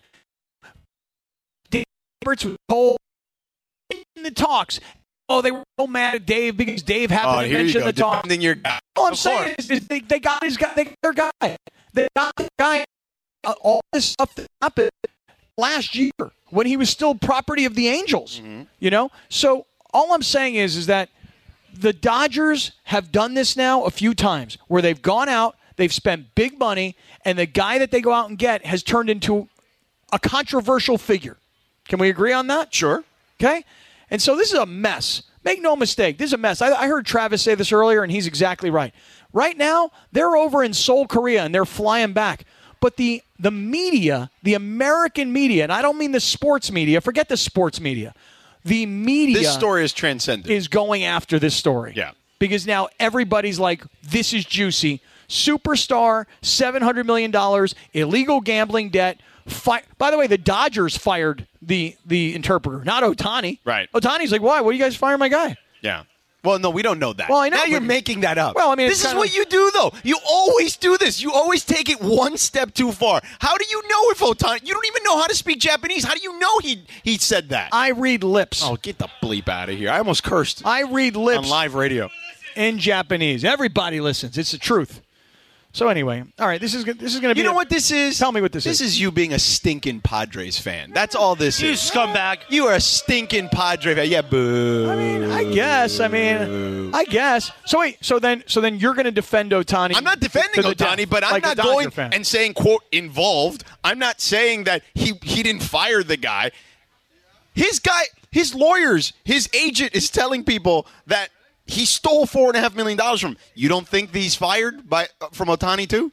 Dave Roberts was told in the talks. Oh, they were so mad at Dave because Dave happened Oh, to here you mention go. the talk. Defending your guy. All I'm Of saying course. is, is they, they got his guy. They got their guy. They got the guy. Uh, all this stuff that happened last year when he was still property of the Angels. Mm-hmm. You know, so all I'm saying is, is that the Dodgers have done this now a few times where they've gone out, they've spent big money, and the guy that they go out and get has turned into a controversial figure. Can we agree on that? Sure. Okay? And so this is a mess. Make no mistake, this is a mess. I, I heard Travis say this earlier, and he's exactly right. Right now, they're over in Seoul, Korea, and they're flying back. But the the media, the American media, and I don't mean the sports media, forget the sports media. The media This story is transcendent. is going after this story. Yeah. Because now everybody's like, this is juicy. Superstar, seven hundred million dollars, illegal gambling debt. Fi- By the way, the Dodgers fired the the interpreter, not Ohtani. Right. Ohtani's like, why? What do you guys fire my guy? Yeah. Well, no, we don't know that. Well, I know, Now you're but- making that up. Well, I mean, it's this is kinda what like- you do, though. You always do this. You always take it one step too far. How do you know if Ohtani? You don't even know how to speak Japanese. How do you know he he said that? I read lips. oh, get the bleep out of here! I almost cursed I read on lips live radio. in Japanese. Everybody listens. It's the truth. So anyway, all right, this is go- this is going to be. You know a- what this is? Tell me what this, This is. is you being a stinking Padres fan. That's all this You is. scumbag. You are a stinking Padre fan. Yeah, boo. I mean, I guess. I mean, I guess. So wait. So then, so then you're going to defend Ohtani? I'm not defending to the Ohtani, death, but I'm like a not Dodger going fan. and saying, quote, involved. I'm not saying that he, he didn't fire the guy. His guy, his lawyers, his agent is telling people that he stole four and a half million dollars from him. You don't think that he's fired by from Ohtani too?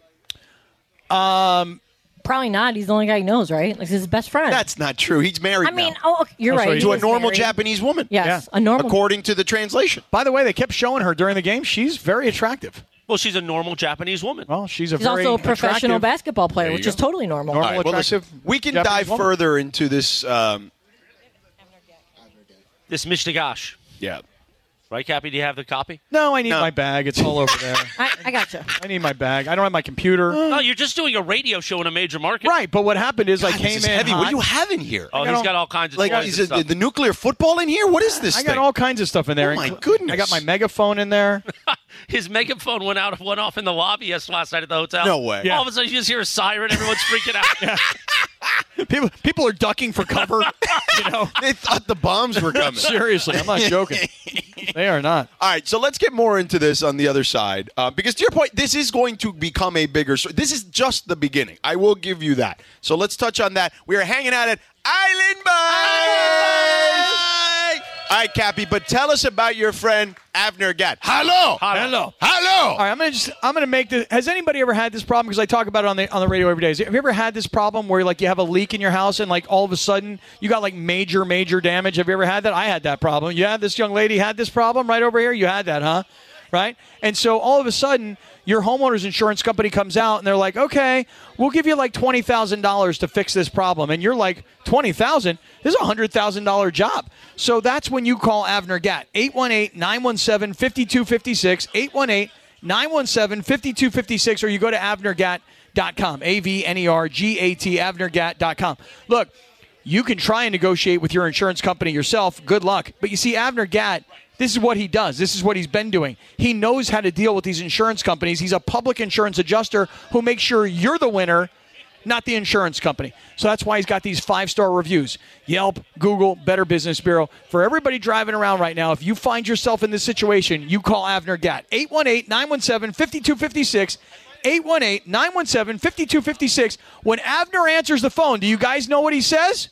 Probably not. He's the only guy he knows, right? Like, he's his best friend. That's not true. He's married I mean, now oh, okay, you're Oh, so right. he- he to a is normal married. Japanese woman. Yes, Yeah. a normal. According to the translation. By the way, they kept showing her during the game. She's very attractive. Well, she's a normal Japanese woman. Well, she's a He's very also a professional attractive, basketball player, you which go. is totally normal. Normal. All right, well, listen, attractive we can Japanese dive woman. further into this. Um, This Mishnagash. yeah. Right, Cappy? Do you have the copy? No, I need No. my bag. It's all over there. I, I gotcha. I need my bag. I don't have my computer. No, you're just doing a radio show in a major market. Right, but what happened is I God, came this is in heavy. hot. What do you have in here? Oh, I got he's all- got all kinds of Like, toys is and it the, stuff. the nuclear football in here? What is this I got thing? all kinds of stuff in there. Oh, my Inclu- goodness. I got my megaphone in there. His megaphone went out, went off in the lobby yesterday last night at the hotel. No way. Yeah. All of a sudden, you just hear a siren. Everyone's freaking out. people people are ducking for cover. You know, They thought the bombs were coming. seriously, I'm not joking. They are not. All right, so let's get more into this on the other side. Uh, because to your point, this is going to become a bigger story. This is just the beginning. I will give you that. So let's touch on that. We are hanging out at Island Boys. All right, Cappy, but tell us about your friend Avner Gatt. Hello. Hello. Hello. All right, I'm gonna just I'm gonna make this. Has anybody ever had this problem? Because I talk about it on the on the radio every day. Have you ever had this problem where like you have a leak in your house and like all of a sudden you got like major major damage? Have you ever had that? I had that problem. Yeah, this young lady had this problem right over here. You had that, huh? Right? And so all of a sudden your homeowner's insurance company comes out and they're like, okay, we'll give you like twenty thousand dollars to fix this problem. And you're like, twenty thousand dollars? This is a one hundred thousand dollars job. So that's when you call Avner Gatt. eight one eight, nine one seven, five two five six, eight one eight, nine one seven, five two five six, or you go to avner gatt dot com, A V N E R G A T, avner gatt dot com. Look, you can try and negotiate with your insurance company yourself. Good luck. But you see, Avner Gatt, this is what he does. This is what he's been doing. He knows how to deal with these insurance companies. He's a public insurance adjuster who makes sure you're the winner, not the insurance company. So that's why he's got these five-star reviews. Yelp, Google, Better Business Bureau. For everybody driving around right now, if you find yourself in this situation, you call Avner Gatt. eight one eight, nine one seven, five two five six. eight one eight, nine one seven, five two five six. When Avner answers the phone, do you guys know what he says?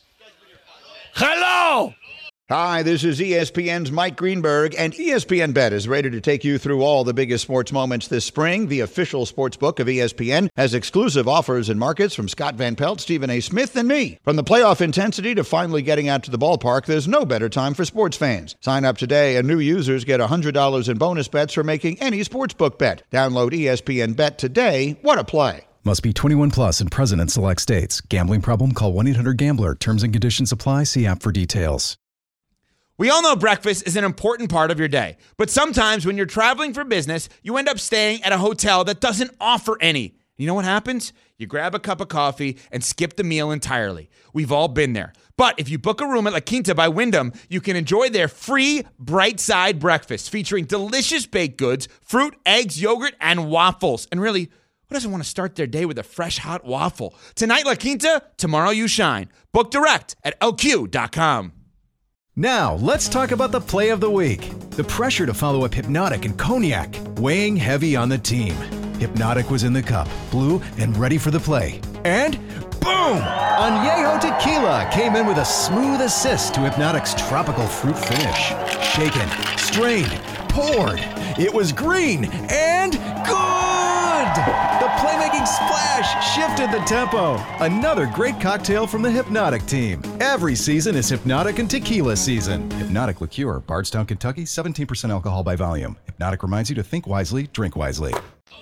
Hello! Hi, this is E S P N's Mike Greenberg, and E S P N Bet is ready to take you through all the biggest sports moments this spring. The official sports book of E S P N has exclusive offers and markets from Scott Van Pelt, Stephen A. Smith, and me. From the playoff intensity to finally getting out to the ballpark, there's no better time for sports fans. Sign up today, and new users get one hundred dollars in bonus bets for making any sportsbook bet. Download E S P N Bet today. What a play. Must be twenty-one plus and present in select states. Gambling problem? Call one eight hundred gambler. Terms and conditions apply. See app for details. We all know breakfast is an important part of your day, but sometimes when you're traveling for business, you end up staying at a hotel that doesn't offer any. You know what happens? You grab a cup of coffee and skip the meal entirely. We've all been there. But if you book a room at La Quinta by Wyndham, you can enjoy their free Bright Side breakfast featuring delicious baked goods, fruit, eggs, yogurt, and waffles. And really, who doesn't want to start their day with a fresh hot waffle? Tonight, La Quinta, tomorrow you shine. Book direct at L Q dot com. Now, let's talk about the play of the week. The pressure to follow up Hypnotic and Cognac, weighing heavy on the team. Hypnotic was in the cup, blue, and ready for the play. And boom! Añejo Tequila came in with a smooth assist to Hypnotic's tropical fruit finish. Shaken, strained, poured. It was green and good! The playmaking splash shifted the tempo. Another great cocktail from the Hypnotic team. Every season is Hypnotic and Tequila season. Hypnotic Liqueur, Bardstown, Kentucky, seventeen percent alcohol by volume. Hypnotic reminds you to think wisely, drink wisely.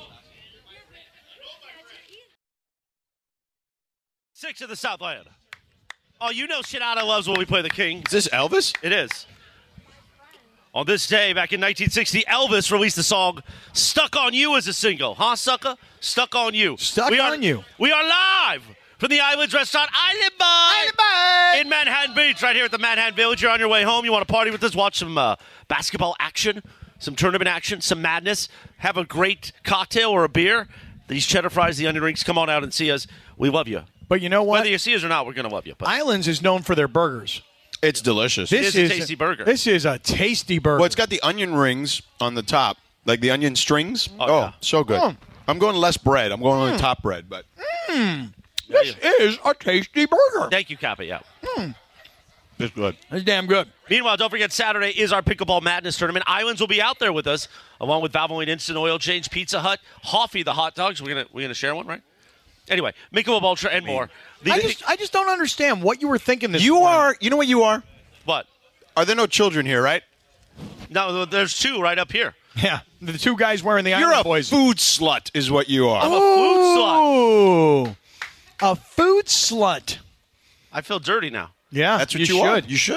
Six of the Southland. Oh, you know Shadano loves when we play the King. Is this Elvis? It is. On this day, back in nineteen sixty, Elvis released the song Stuck on You as a single. Huh, sucker? Stuck on You. Stuck we are, on You. We are live from the Islands restaurant Island Boy, Island Boy in Manhattan Beach, right here at the Manhattan Village. You're on your way home. You want to party with us, watch some uh, basketball action, some tournament action, some madness, have a great cocktail or a beer. These cheddar fries, the onion rings, come on out and see us. We love you. But you know what? Whether you see us or not, we're going to love you. But Islands is known for their burgers. It's delicious. This is a tasty burger. This is a tasty burger. Well, it's got the onion rings on the top, like the onion strings. Oh, Oh, yeah. so good. Mm. I'm going less bread. I'm going on the top bread, but This is a tasty burger. Thank you, Kappa. Yeah. it's good. It's damn good. Meanwhile, don't forget Saturday is our Pickleball Madness tournament. Islands will be out there with us, along with Valvoline Instant Oil Change, Pizza Hut, Hoffy, the hot dogs. We're gonna we're gonna share one, right? Anyway, Michelob Ultra and more. The- I just, I just don't understand what you were thinking this You morning. are, you know what you are? what? Are there no children here, right? No, there's two right up here. Yeah, the two guys wearing the You're Island a Boys. food slut is what you I'm are. a food slut. Ooh, a food slut. I feel dirty now. Yeah, That's what you, should. are. You should.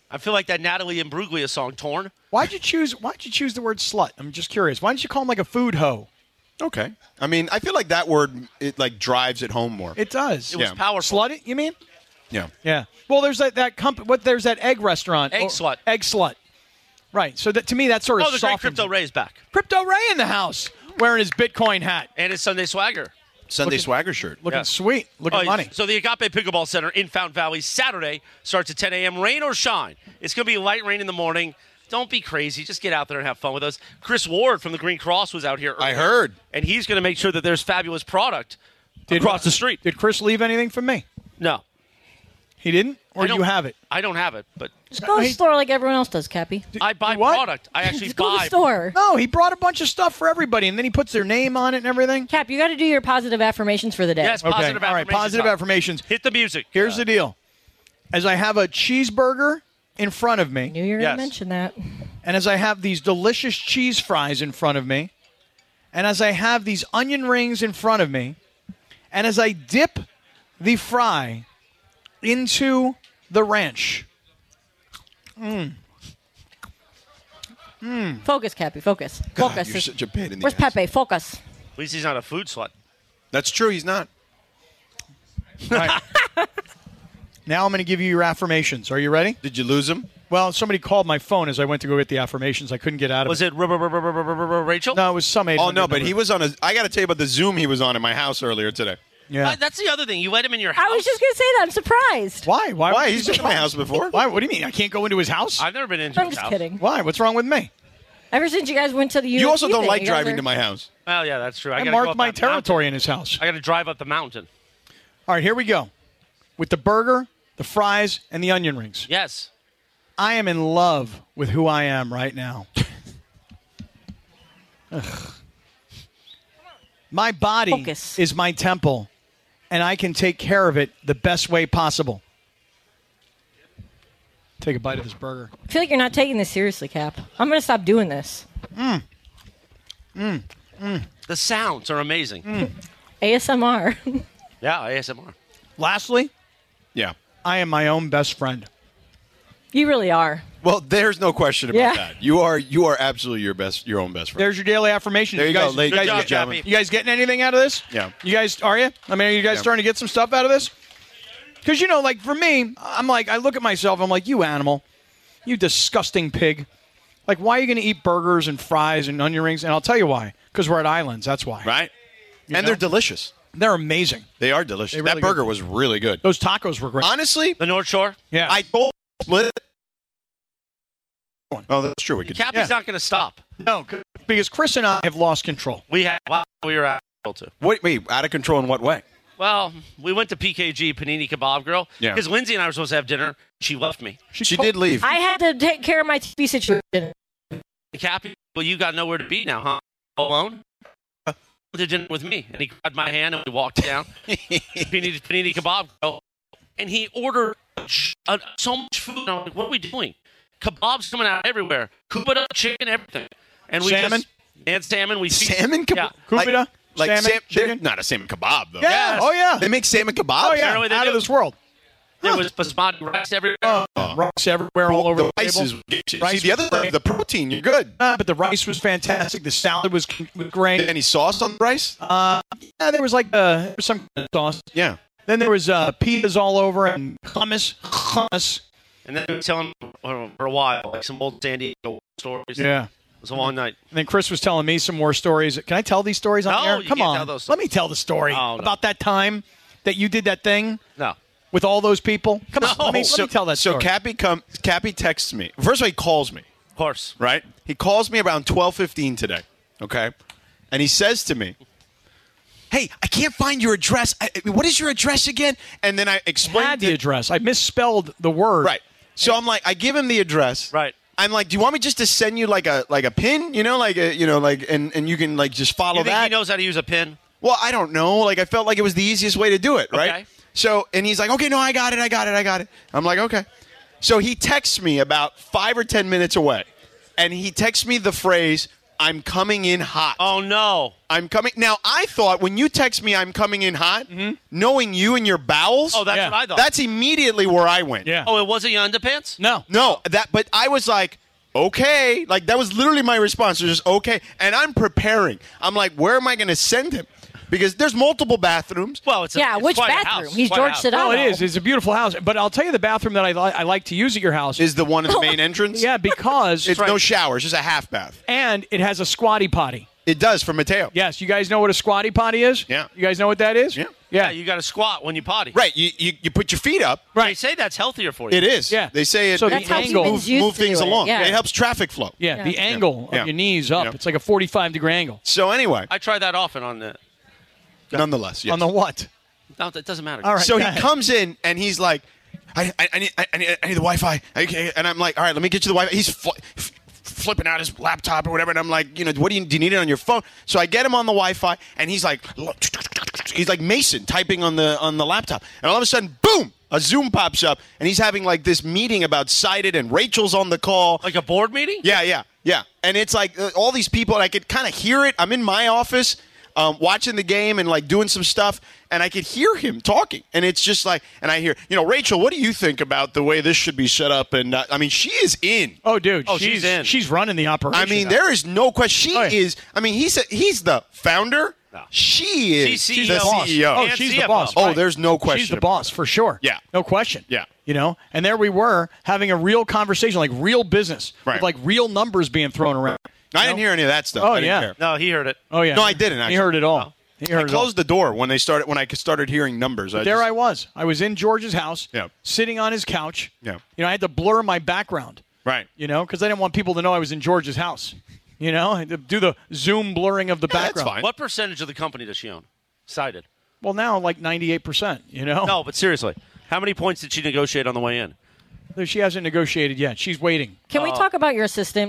I feel like that Natalie Imbruglia song, Torn. Why'd you choose? Why'd you choose the word slut? I'm just curious. Why didn't you call him like a food hoe? Okay. I mean, I feel like that word it like drives it home more. It does. It was Yeah. powerful. Slutty, you mean? yeah. Yeah. Well, there's that that company. What? There's that egg restaurant. Egg Oh, Slut. Egg slut. Right. So that to me, that sort of Oh, the great softens Crypto it. Ray's back. Crypto Ray in the house wearing his Bitcoin hat, And his Sunday swagger. Sunday swagger shirt. looking Yeah. sweet, looking Oh, money. So the Agape Pickleball Center in Fountain Valley, Saturday, starts at ten a.m. Rain or shine. It's going to be light rain in the morning. Don't be crazy. Just get out there and have fun with us. Chris Ward from the Green Cross was out here I earlier, heard. and he's going to make sure that there's fabulous product Did- across the street. Did Chris leave anything for me? No. He didn't, or I do you don't- have it? I don't have it, but Just go to the Hey. store like everyone else does, Cappy. I buy what? product. I actually Just go to the buy. store. No, he brought a bunch of stuff for everybody, and then he puts their name on it and everything. Cap, you got to do your positive affirmations for the day. Yes, Okay, positive all right, affirmations positive time. affirmations. Hit the music. Here's the deal: as I have a cheeseburger in front of me, Knew you were Yes. going to mention that. and as I have these delicious cheese fries in front of me, and as I have these onion rings in front of me, and as I dip the fry into the ranch. Focus, Cappy. Focus. God, Focus. you're such a pain in the Where's ass. Pepe? Focus. At least he's not a food slut. That's true. He's not. All right. Now I'm going to give you your affirmations. Are you ready? Did you lose him? Well, somebody called my phone as I went to go get the affirmations. I couldn't get out of Was it. it r- r- r- r- r- r- r- Rachel? No, it was some eight Oh hundred no, but number. he was on a. I got to tell you about the Zoom he was on in my house earlier today. Yeah. Uh, That's the other thing. You let him in your house. I was just going to say that. I'm surprised. Why? Why? Why? would He's you been in my surprised? house before. Why? What do you mean? I can't go into his house? I've never been into I'm his just house. kidding. Why? What's wrong with me? Ever since you guys went to the U F C You also don't thing, like you guys driving are- to my house. Well, yeah, that's true. I, I gotta go marked up my that mountain. territory in his house. I got to drive up the mountain. All right, here we go. With the burger, the fries, and the onion rings. Yes. I am in love with who I am right now. Ugh. My body Focus. is my temple, and I can take care of it the best way possible. Take a bite of this burger. I feel like you're not taking this seriously, Cap. I'm going to stop doing this. The sounds are amazing. A S M R. Yeah, A S M R. Lastly, Yeah. I am my own best friend. You really are. Well, there's no question about Yeah. that. You are you are absolutely your best your own best friend. There's your daily affirmation. There you guys, go, ladies you guys, and get- gentlemen. you guys getting anything out of this? Yeah. You guys, are you? I mean, are you guys Yeah. starting to get some stuff out of this? Because, you know, like for me, I'm like, I look at myself, I'm like, you animal, you disgusting pig. Like, why are you going to eat burgers and fries and onion rings? And I'll tell you why. Because we're at Islands. That's why. right? You and know? they're delicious. They're amazing. They are delicious. They're really that burger good. was really good. Those tacos were great. Honestly, The North Shore. yeah. I told split it. Oh, that's true. We could. Cappy's Yeah. not going to stop. no, c- because Chris and I have lost control. We had. Well, we were out to. Wait, wait. Out of control in what way? Well, we went to P K G, Panini Kebab Grill. Yeah. Because Lindsay and I were supposed to have dinner. She left me. She told- did leave. I had to take care of my T V situation. Cappy, well, you got nowhere to be now, huh? Alone? To dinner with me, and he grabbed my hand and we walked down. Panini, Panini Kebab Grill, and he ordered uh, so much food. And I'm like, "What are we doing? Kebabs coming out everywhere. Kupita, chicken, everything." And we Salmon? just and salmon. We feed- Salmon kebab. Yeah. Like, Kupita? like Salmon? sam- they're Chicken? not a salmon kebab though. Yeah. Yes. Oh, yeah. They make salmon kebabs. Oh, yeah. Apparently they Out of do. this world. There was basmati rice everywhere. Oh, rice everywhere, all over the, the rice table. is. Rice See, the other was great. the protein. You're good. Uh, but the rice was fantastic. The salad was, was great. Any sauce on the rice? Uh, yeah, there was like uh, there was some kind of sauce. Yeah. Then there was uh, pitas all over and hummus. Hummus. And then we were telling for a while, like some old San Diego stories. Yeah. It was a long night. And then Chris was telling me some more stories. Can I tell these stories on No, air? you Come can't on. tell those Let me tell the story Oh, no. about that time that you did that thing No. with all those people. Come on. No. Let me, let so, me tell that so story. Cappy come. Cappy texts me. First of all, he calls me. Of course. Right? He calls me around twelve fifteen today. Okay, and he says to me, "Hey, I can't find your address. I, what is your address again?" And then I I explained had the it- address. I misspelled the word. Right. So I'm like, I give him the address. Right. I'm like, do you want me just to send you like a like a pin? You know, like a, you know, like and and you can like just follow You think that. he knows how to use a pin? Well, I don't know. Like I felt like it was the easiest way to do it, right? Okay. So and he's like, okay, no, I got it, I got it, I got it. I'm like, okay. So he texts me about five or ten minutes away, and he texts me the phrase, I'm coming in hot. Oh, no. I'm coming. Now, I thought when you text me I'm coming in hot, mm-hmm. knowing you and your bowels. Oh, that's yeah. what I thought. That's immediately where I went. Yeah. Oh, it wasn't your underpants? No. No, that. But I was like, okay. Like, that was literally my response. It was just, okay. And I'm preparing. I'm like, where am I going to send him? Because there's multiple bathrums. Well, it's a, yeah, it's which quite a bathroom? house. He's Quite a George house. Sedano. Oh, it is. It's a beautiful house. But I'll tell you the bathroom that I, li- I like to use at your house. Is the one in the main entrance? Yeah, because it's no shower. It's just a half bath. And it has a squatty potty. It does for Mateo. Yes. You guys know what a squatty potty is? Yeah. You guys know what that is? Yeah. Yeah. Yeah, you got to squat when you potty. Right. You, you you put your feet up. Right. They say that's healthier for you. It is. Yeah. They say it, So it that's how helps humans move, used move to things do it. along. Yeah. It helps traffic flow. Yeah, Yeah. the angle Yeah. of your knees up. Yeah. It's like a forty-five degree angle. So anyway, I try that often on the. nonetheless, yes. On the what? No, that doesn't matter. All right. So go he ahead. comes in and he's like, I, I, I, need, I, need, I need the Wi-Fi. Okay. And I'm like, all right, let me get you the Wi-Fi. He's fl- f- flipping out his laptop or whatever. And I'm like, you know, what do you, do you need it on your phone? So I get him on the Wi-Fi and he's like, he's like Mason typing on the on the laptop. And all of a sudden, boom, a Zoom pops up and he's having like this meeting about Cited and Rachel's on the call. Like a board meeting? Yeah, yeah, yeah. And it's like uh, all these people, and I could kind of hear it. I'm in my office um, watching the game and like doing some stuff, and I could hear him talking. And it's just like, and I hear, you know, Rachel, what do you think about the way this should be set up? And uh, I mean, she is in. Oh, dude. Oh, she's, she's in. She's running the operation. I mean, now. there is no question. She Oh, yeah. is. I mean, he's a, he's the founder. No. She is. She's the C E O. C E O. Oh, And she's C the F O. boss. Oh, right. there's no question She's the about boss for sure. Yeah. No question. Yeah. You know, and there we were having a real conversation, like real business, Right. with like real numbers being thrown around. I didn't hear any of that stuff. Oh, I didn't yeah. care. No, he heard it. Oh yeah. No, I didn't, actually. He heard it all. He heard I it all. closed the door when they started. When I started hearing numbers. I There just, I was. I was in George's house, Yeah. sitting on his couch. Yeah. You know, I had to blur my background. Right. You know, because I didn't want people to know I was in George's house. You know, I had to do the Zoom blurring of the Yeah, that's background. fine. What percentage of the company does she own? Cited. Well, now like ninety-eight percent. You know. No, but seriously, how many points did she negotiate on the way in? She hasn't negotiated yet. She's waiting. Can we talk about your assistant?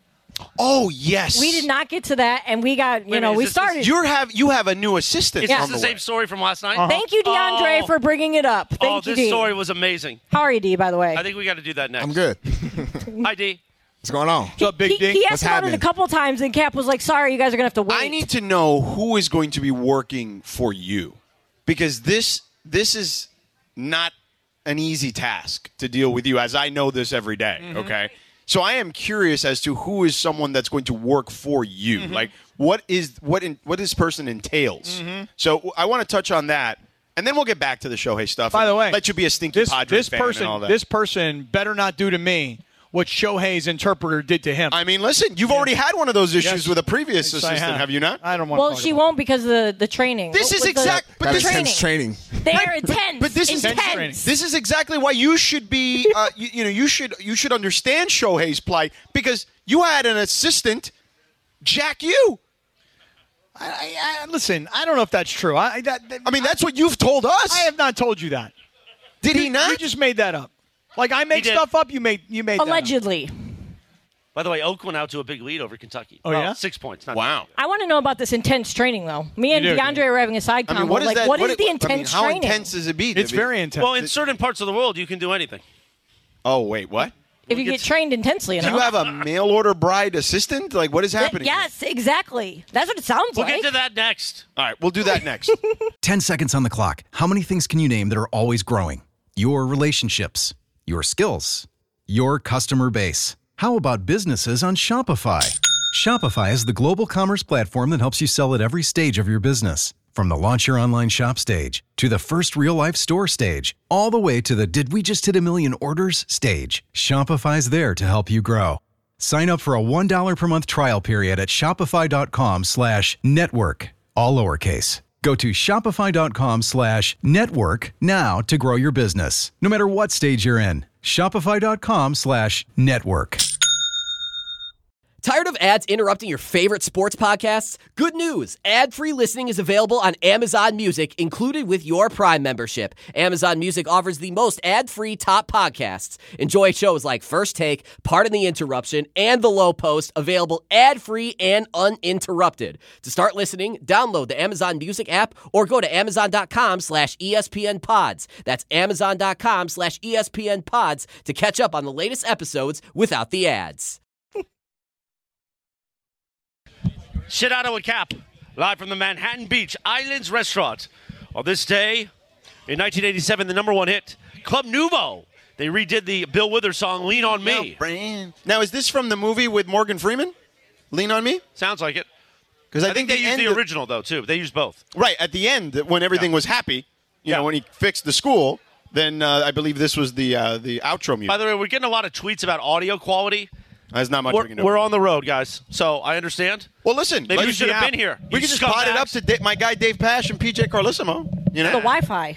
Oh yes. We did not get to that, and we got, you Wait a know, minute, we is this- started. You have you have a new assistant Is Yeah. this on the the same way. story from last night? Thank you, DeAndre, Oh. for bringing it up. Thank oh, you, this D. story was amazing. How are you, D, by the way? I think we got to do that next. I'm good. Hi, D. What's going on? What's up, Big he, D? he What's asked about happening? it a couple times, and Cap was like, sorry, you guys are going to have to wait. I need to know who is going to be working for you, because this this is not an easy task to deal with you, as I know this every day, Mm-hmm. Okay, so I am curious as to who is someone that's going to work for you. Mm-hmm. Like what is what in, what this person entails. Mm-hmm. So I want to touch on that, and then we'll get back to the Shohei stuff. By and the way, let you be a stinky this, Padres this fan person, and all that. this person better not do to me what Shohei's interpreter did to him. I mean, listen, you've already had one of those issues Yes. with a previous Yes, I assistant, have. you not? I don't want. well, to talk she about won't because of the, the training. This What is was the- exact- but the this- Intense training. training. They're intense. But this is intense. training. This is exactly why you should be. Uh, you, you know, you should you should understand Shohei's plight, because you had an assistant jack you. I, I, I, listen, I don't know if that's true. I, I, that, that- I mean, that's what you've told us. I have not told you that. Did he You not? just made that up. Like I make He did. stuff up. You made you made that up. Allegedly. By the way, Oak went out to a big lead over Kentucky. Oh, Well, yeah? Six points. Not Wow. I want to know about this intense training, though. Me and You do, DeAndre were having a side I convo. mean, what is like, that? what is it- the I mean, intense how training? intense does it be? It's If it- very intense. Well, in certain parts of the world, you can do anything. Oh wait, what? if you get trained intensely Do enough. you have a mail order bride assistant? Like, what is happening? here? Yes, exactly. That's what it sounds We'll like. get to that next. All right, we'll do that next. ten seconds on the clock. How many things can you name that are always growing? Your relationships, your skills, your customer base. How about businesses on Shopify? Shopify is the global commerce platform that helps you sell at every stage of your business. From the launch your online shop stage to the first real life store stage, all the way to the did we just hit a million orders stage. Shopify's there to help you grow. Sign up for a one dollar per month trial period at shopify.com slash network, all lowercase. Go to shopify.com slash network now to grow your business, no matter what stage you're in. Shopify.com slash network. Tired of ads interrupting your favorite sports podcasts? Good news! Ad-free listening is available on Amazon Music, included with your Prime membership. Amazon Music offers the most ad-free top podcasts. Enjoy shows like First Take, Pardon the Interruption, and The Low Post, available ad-free and uninterrupted. To start listening, download the Amazon Music app or go to amazon.com slash ESPN pods. That's amazon.com slash ESPN pods to catch up on the latest episodes without the ads. Shadano and Cap, live from the Manhattan Beach Islands Restaurant. On this day, in nineteen eighty-seven, the number one hit, Club Nouveau. They redid the Bill Withers song, Lean on Me. No, now, is this from the movie with Morgan Freeman? Lean on Me? Sounds like it. Because I, I think, think they the used the end of- original, though, too. They used both. Right, at the end, when everything Yeah. was happy, you Yeah. know, when he fixed the school, then uh, I believe this was the uh, the outro music. By the way, we're getting a lot of tweets about audio quality. There's not much We're, we can do. we're on the road, guys, so I understand. Well, listen. Maybe let's- you should have yeah. been here. We You could just pot it scumbags. up to Da- my guy Dave Pash and P J Carlissimo. You know? The Wi-Fi.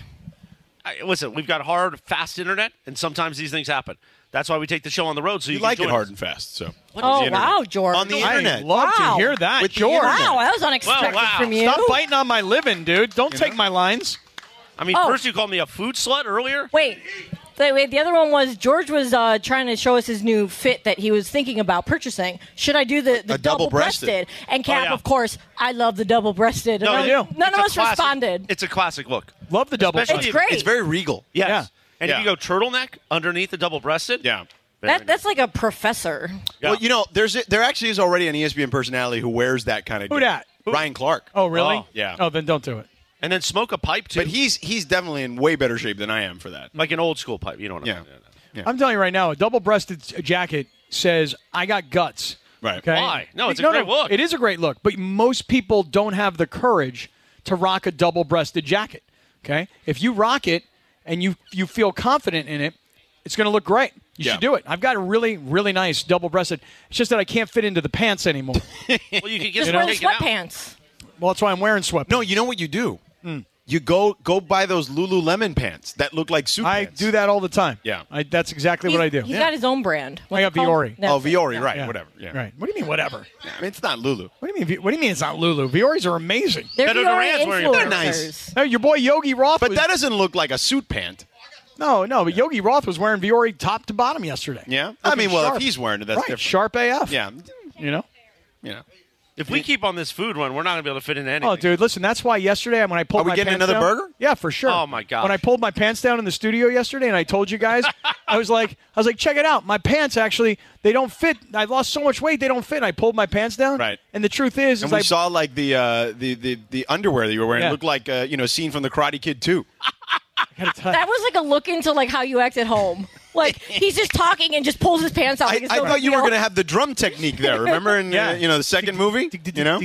I, listen, we've got hard, fast internet, and sometimes these things happen. That's why we take the show on the road. So you, You can like it join hard us. and fast, so. Oh, wow, George. On the I internet. love Wow. to hear that, With the George. internet. Wow, that was unexpected Well, wow. from you. Stop biting on my living, dude. Don't take my lines. I mean, Oh. first you called me a food slut earlier. Wait. Wait, wait, the other one was George was uh, trying to show us his new fit that he was thinking about purchasing. Should I do the, the A double-breasted. double-breasted? And Cap, Oh, yeah. of course, I love the double-breasted. No, And you none, do. none It's of a us classic- responded. It's a classic look. Love the double. Especially It's if- great. It's very regal. Yes. Yeah. And Yeah. if you go turtleneck underneath the double-breasted. Yeah. very That, that's like a professor. Yeah. Well, you know, there's there actually is already an E S P N personality who wears that kind of. Who gear. dat? Ryan Clark. Oh, really? Oh, yeah. Oh, then don't do it. And then smoke a pipe, too. But he's he's definitely in way better shape than I am for that. like an old school pipe. You know what I Yeah. mean? Yeah. I'm telling you right now, a double-breasted jacket says, I got guts. Right. Okay? Why? No, it's a no, great no, look. It is a great look, but most people don't have the courage to rock a double-breasted jacket. Okay? If you rock it and you you feel confident in it, it's going to look great. You Yeah. should do it. I've got a really, really nice double-breasted. It's just that I can't fit into the pants anymore. Well, you can get Just some wear the taken out. sweatpants. Well, that's why I'm wearing sweatpants. No, you know what you do? You go go buy those Lululemon pants that look like suit I pants. do that all the time. Yeah. I, that's exactly He's, what I do. he's got his own brand. I got What's it called? Viore. That's Oh, it. Viore, Yeah. right? Yeah. Whatever. Yeah. Right. What do you mean, whatever? I mean, it's not Lulu. What do you mean? What do you mean it's not Lulu? Viore's are amazing. They're Beto Viore Duran's wearing it. They're influencers. nice. No, your boy Yogi Roth. But was, that doesn't look like a suit pant. no, no. But Yogi Roth was wearing Viore top to bottom yesterday. Yeah. I Looking mean, well, sharp. if he's wearing it, that's right, different. sharp A F. Yeah. You know. You know. If we keep on this food run, we're not going to be able to fit into anything. Oh, dude, listen. That's why yesterday when I pulled Are we my getting pants another down- burger? Yeah, for sure. Oh, my gosh. When I pulled my pants down in the studio yesterday, and I told you guys, I was like, I was like, check it out. My pants actually they don't fit. I lost so much weight they don't fit. And I pulled my pants down. Right. And the truth is, And is we I saw like the uh, the, the the underwear that you were wearing Yeah. looked like uh, you know, a scene from the Karate Kid two. gotta tell you, That was like a look into like how you act at home. Like he's just talking and just pulls his pants out. I, Like it's I no thought big you were deal. going to have the drum technique there. Remember in Yeah. uh, you know the second movie? You know,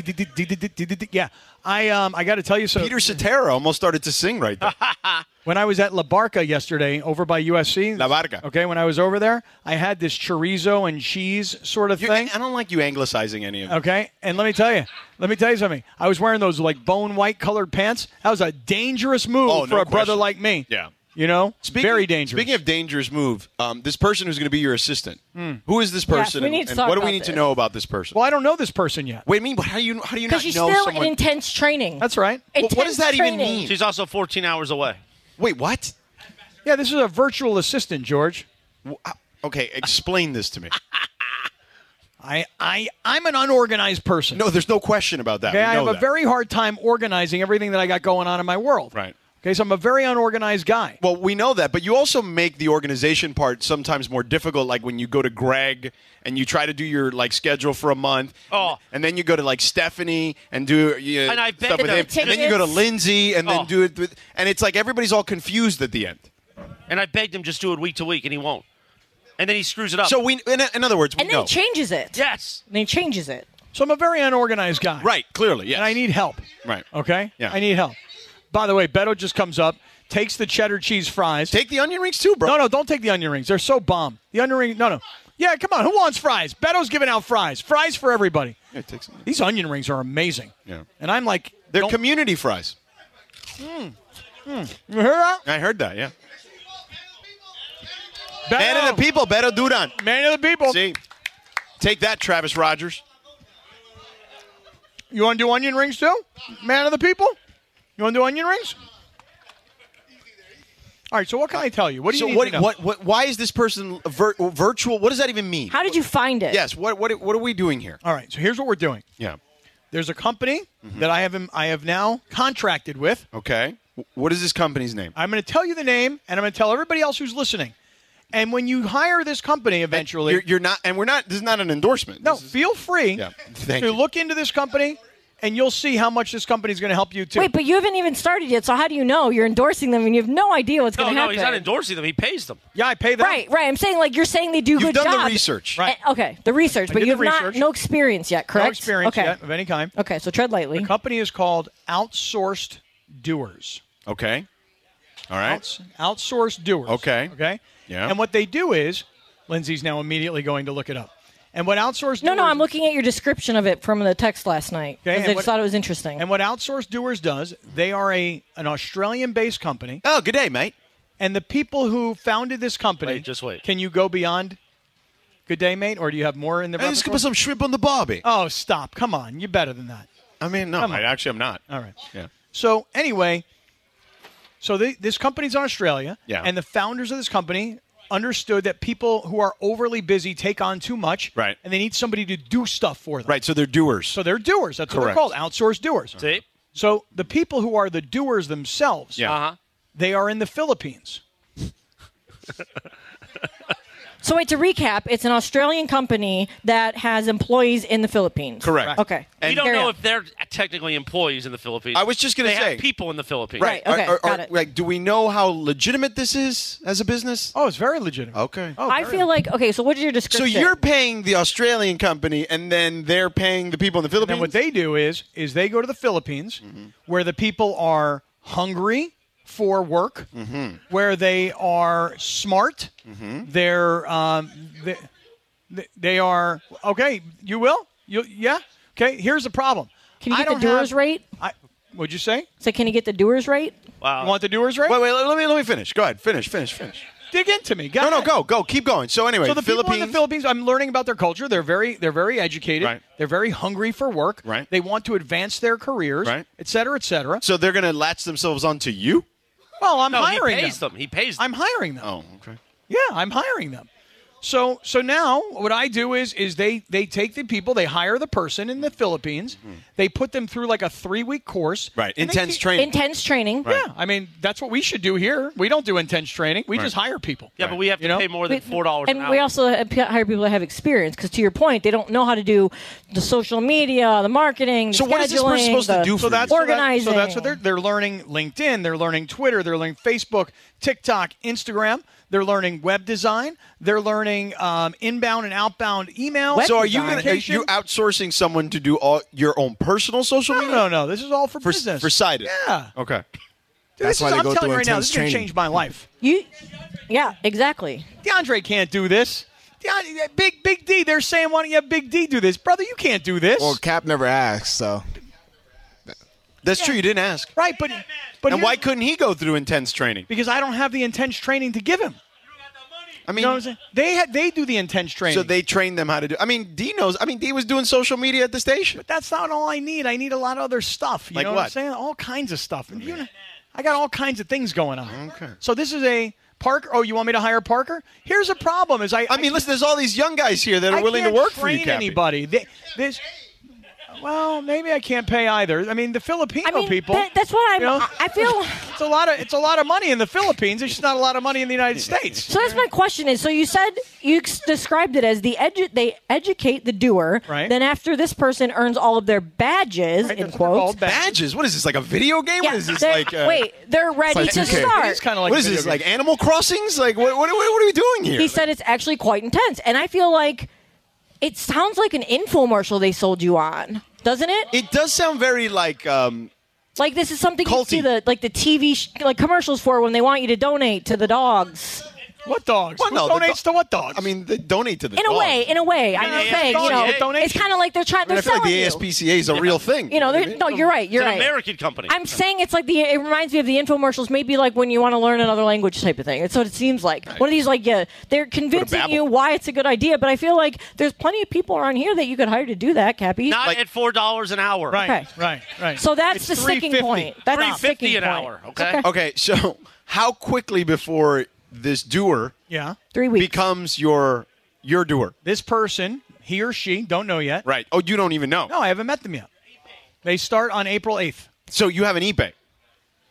yeah. I um I got to tell you so. Peter Cetera almost started to sing right there. When I was at La Barca yesterday, over by U S C. La Barca. Okay, when I was over there, I had this chorizo and cheese sort of You- thing. I don't like you anglicizing any of it. Okay, and let me tell you, let me tell you something. I was wearing those like bone white colored pants. That was a dangerous move Oh, for no a brother question. like me. Yeah. You know, Speaking, very dangerous. Speaking of dangerous move, um, this person who's going to be your assistant. Who is this Yes, person? we and- need to and talk what do we about need to this. know about this person? well, I don't know this person yet. Wait, I mean, how do you how do you not Because she's know still someone? in intense training. That's right. Well, what Intense does that even training. mean? She's also fourteen hours away. Wait, what? Yeah, this is a virtual assistant, George. Okay, explain this to me. I, I, I'm an unorganized person. No, there's no question about that. Okay, We I know have a that. very hard time organizing everything that I got going on in my world. Right. Okay, so I'm a very unorganized guy. Well, we know that, but you also make the organization part sometimes more difficult. Like when you go to Greg and you try to do your like schedule for a month, Oh. and then you go to like Stephanie and do you know, And I stuff bet with the him, and then you go to tickets. Lindsay and then Oh. do it with, and it's like everybody's all confused at the end. And I begged him just do it week to week, and he won't. And then he screws it up. So we, in, in other words, we And then know. he changes it. yes. And then he changes it. So I'm a very unorganized guy. Right, clearly, yes. And I need help. Right. Okay? Yeah. I need help. By the way, Beto just comes up, takes the cheddar cheese fries. Take the onion rings too, bro. No, no, don't take the onion rings. They're so bomb. The onion ring, no, no. Yeah, come on. Who wants fries? Beto's giving out fries. Fries for everybody. Yeah, take some. These onion rings are amazing. Yeah. And I'm like, They're don't- community fries. you hear that? I heard that, yeah. Beto, Man of the people, Beto Duran. Man of the people. See? Take that, Travis Rogers. You want to do onion rings too? Man of the people? You want to do onion rings? All right, so what can I tell you? What do you So need what, to know? what, what, why is this person vir- virtual? What does that even mean? How did you find it? Yes, what, what, what are we doing here? All right, so here's what we're doing. Yeah. There's a company that I have I have now contracted with. Okay. What is this company's name? I'm going to tell you the name, and I'm going to tell everybody else who's listening. And when you hire this company eventually, You're, you're not, and we're not. This is not an endorsement. no, This is- feel free Yeah, thank to you. look into this company, and you'll see how much this company is going to help you too. Wait, but you haven't even started yet, so how do you know you're endorsing them and you have no idea what's No, going to no, happen? he's not endorsing them. He pays them. yeah, I pay them. Right, right. I'm saying like you're saying they do You've good done job. the research. Right. Eh, okay, the research, I but did you the have not research. no experience yet, correct? No experience okay. yet of any kind. Okay, so tread lightly. The company is called Outsourced Doers. Okay. All right. Outs- outsourced Doers. Okay. Okay. Yeah. And what they do is, Lindsay's now immediately going to look it up. And what Outsourced No, Doers no, I'm looking at your description of it from the text last night Okay, because and I what- just thought it was interesting. And what Outsourced Doers does, they are a an Australian-based company, Oh, good day, mate. and the people who founded this company. Wait, just wait. Can you go beyond? Good day, mate, or do you have more in the? Hey, let's repertoire? put some shrimp on the barbie. Oh, stop! Come on, you're better than that. I mean, no, Come on. I actually am not. All right. Yeah. So anyway, so they, this company's in Australia, Yeah. and the founders of this company understood that people who are overly busy take on too much, Right. and they need somebody to do stuff for them. Right. So they're doers. So they're doers. That's what they're Correct. called, outsourced doers. See? So the people who are the doers themselves, Yeah. Uh-huh. they are in the Philippines. So wait, to recap, it's an Australian company that has employees in the Philippines. Correct. Okay. We don't Carry know on. if they're technically employees in the Philippines. I was just gonna they say. have people in the Philippines. Right. Okay, Are- are- got are- it. Like, do we know how legitimate this is as a business? Oh, it's very legitimate. Okay. Oh, I very- feel like, okay, so what is your So description? you're paying the Australian company, and then they're paying the people in the And Philippines. then what they do is is they go to the Philippines, where the people are hungry for work, where they are smart, they're um, they, they- they are okay. You will, you yeah. Okay. Here's the problem. Can you I get the don't doers have- rate? I, what'd you say? So can you get the doers rate? Wow. You want the doers rate? Wait, wait. Let me let me finish. Go ahead. Finish. Finish. Finish. Dig into me. Go No, no. ahead. Go. Go. Keep going. So anyway, So the people Philippines. in the Philippines, I'm learning about their culture. They're very, they're very educated. Right. They're very hungry for work. Right. They want to advance their careers. Right. Et cetera, et cetera. So they're going to latch themselves onto you. Well, I'm No, he hiring pays them. He pays them. I'm hiring them. Oh, okay. Yeah, I'm hiring them. So so now what I do is is they they take the people, they hire the person in the Philippines, they put them through like a three week course. Right. and they Intense keep- training. Intense training. Yeah, I mean that's what we should do here. We don't do intense training. We just hire people. yeah, but we have to You know? pay more than four dollars an And hour. we also have- hire people that have experience because, to your point, they don't know how to do the social media, the marketing, the So what is this person scheduling, supposed to the do for So that's organizing. So, that, so that's what they're they're learning LinkedIn, they're learning Twitter, they're learning Facebook, TikTok, Instagram. They're learning web design. They're learning um, inbound and outbound email. Web So are you design. gonna, are communication. you outsourcing someone to do all your own personal social No, media? no, no. This is all for, For business. for sided. Yeah. Okay. Dude, That's this why is, they I'm go telling through you right now, intense this is going to training. change my life. You, yeah, exactly. DeAndre can't do this. DeAndre, Big Big D, they're saying, why don't you have Big D do this? Brother, you can't do this. Well, Cap never asked, so. That's true. You didn't ask. right, but but And here's- why couldn't he go through intense training? Because I don't have the intense training to give him. I You mean, know what I'm saying? They had, they do the intense training. so they trained them how to do. I mean, D knows. I mean, D was doing social media at the station. That's not all I need. I need a lot of other stuff. You Like know what I'm what? saying? All kinds of stuff. And you know, I got all kinds of things going on. Okay. So this is a Parker. Oh, you want me to hire Parker? Here's a problem: is I. I mean, listen. There's all these young guys here that are I willing to can't work for you, train Cappy. anybody. They, this. Well, maybe I can't pay either. I mean, the Filipino I mean, people. that- that's what I'm. you know, I feel. it's a lot of it's a lot of money in the Philippines. It's just not a lot of money in the United States. So that's my question. Is so you said you ex- described it as the edu- they educate the doer. Right. Then after this person earns all of their badges Right, in that's what they're quotes. called, badges. Badges. What is this? Like a video game? Yeah, what is this? they're- Like uh, wait, they're ready like to two K. start. It's kind of like what is video this? games. Like Animal Crossings? Like what? What, what, what are we doing here? He said it's actually quite intense, and I feel like it sounds like an infomercial they sold you on, doesn't it? It does sound very like. Um, Like this is something you Culty. see the like the T V sh- like commercials for when they want you to donate to the dogs. What dogs? Well, Who no, the donates do- to what dogs? I mean, they donate to the In a dog. way, in a way, I'm Yeah, just yeah, saying, dog, you know, yeah, donation. it's kind of like they're trying. I, mean, They're I feel like selling the you. A S P C A is a real thing. You know, they're- no, you're right. You're it's right. an American company. I'm saying it's like the. It reminds me of the infomercials. Maybe like when you want to learn another language type of thing. It's what it seems like. One of these like yeah, they're convincing Babbel. you why it's a good idea. But I feel like there's plenty of people around here that you could hire to do that, Cappy. Not like- at four dollars an hour. right, okay. right, right. So that's It's the sticking three fifty. point. That's Three the sticking fifty an point. hour. Okay. Okay, so how quickly before this doer Yeah. Three weeks. becomes your your doer? This person, he or she, don't know yet. Right. Oh, you don't even know. No, I haven't met them yet. They start on April eighth. So you have an eBay.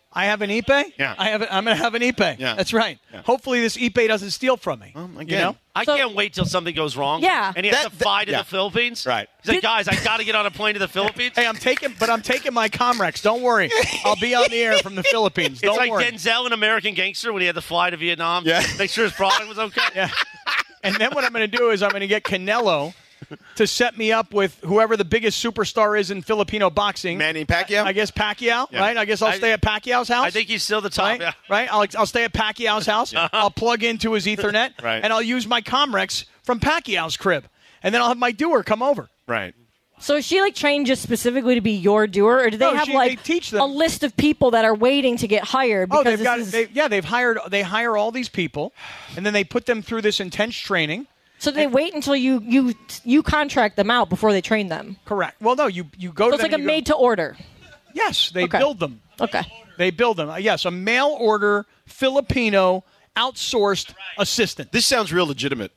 I have an Ipe? Yeah. I have. A, I'm going to have an Ipe. Yeah. That's right. Yeah. Hopefully this Ipe doesn't steal from me. Well, you again, know? I So- can't wait till something goes wrong. Yeah. And he has That- to that- fly to yeah. the Philippines. Right. He's like, guys, I got to get on a plane to the Philippines. Hey, I'm taking, but I'm taking my Comrex. Don't worry. I'll be on the air from the Philippines. Don't it's like worry. Denzel in American Gangster when he had to fly to Vietnam. Yeah. Make sure his product was okay. Yeah. And then what I'm going to do is I'm going to get Canelo to set me up with whoever the biggest superstar is in Filipino boxing. Manny Pacquiao? I guess Pacquiao, Yeah. right? I guess I'll I- stay at Pacquiao's house. I think he's still the top. right? Yeah. Right? I'll, I'll stay at Pacquiao's house. I'll plug into his Ethernet, Right. and I'll use my Comrex from Pacquiao's crib. And then I'll have my doer come over. Right. So is she like trained just specifically to be your doer, or do they No, have she- like they teach them. a list of people that are waiting to get hired? Oh, Because they've got this is, they, yeah, they've hired they hire all these people, and then they put them through this intense training. so they wait until you you you contract them out before they train them. Correct. Well, no, you you go So to it's them like a and you go- made to order. Yes, they Okay. build them. Okay. They build them. Uh, Yes, a mail order Filipino outsourced assistant. This sounds real legitimate.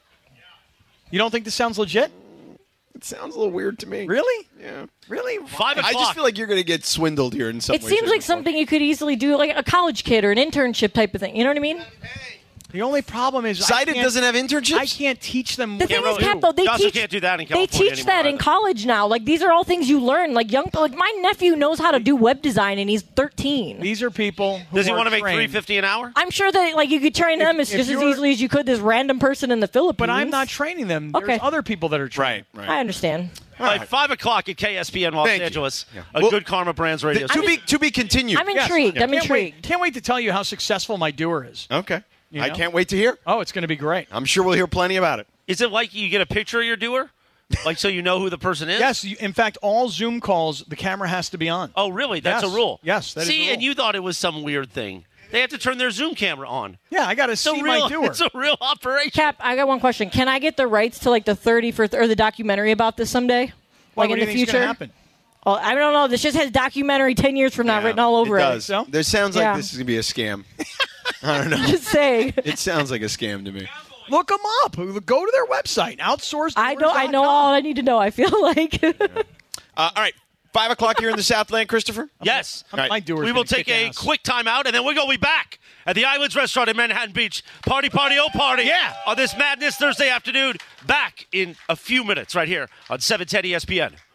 You don't think this sounds legit? It sounds a little weird to me. Really? Yeah. Really? Five I o'clock. just feel like you're going to get swindled here in some It way, seems shape, like or form. something you could easily do, like a college kid or an internship type of thing. You know what I mean? The only problem is I Sided can't- doesn't have internships? I can't teach them. The what thing to is, do. Cap, though, they You also teach, can't do that in they California teach anymore that in either. college now. Like, these are all things you learn. Like, young, like my nephew knows how to do web design, and he's thirteen. These are people who Does he are want to make trained. three fifty an hour? I'm sure that, like, you could train them as if just as you're- easily as you could this random person in the Philippines. But I'm not training them. There's Okay. other people that are trained. Right, I right. understand. All right, five o'clock at K S P N Los Thank you. Angeles. Yeah. A Well, good Karma Brands radio. To station. be to be continued. I'm Yes. intrigued. I'm Can't intrigued. Wait, can't wait to tell you how successful my doer is. Okay. You I know? can't wait to hear. Oh, it's going to be great. I'm sure we'll hear plenty about it. Is it like you get a picture of your doer, like so you know who the person is? Yes, you, in fact, all Zoom calls, the camera has to be on. Oh, really? That's Yes. a rule. Yes, that is See, a rule. and you thought it was some weird thing. They have to turn their Zoom camera on. Yeah, I got to It's a see real, my doer. it's a real operation. Cap, I got one question. Can I get the rights to like the thirty for or the documentary about this someday? Why, Like what in do the you think's future? gonna happen? Well, I don't know. This just has documentary ten years from now Yeah, written all over it. it. Does. So? There sounds like Yeah. this is going to be a scam. I don't know. Just saying. It sounds like a scam to me. Look them up. Go to their website. Outsourced. I know. I know all I need to know. I feel like. Uh, all right. Five o'clock here in the Southland, Christopher? Yes. All right. My doer's We will gonna take kick a ass. quick time out, and then we're going to be back at the Islands Restaurant in Manhattan Beach. Party, party, oh, party. Yeah. On this Madness Thursday afternoon. Back in a few minutes right here on seven ten E S P N.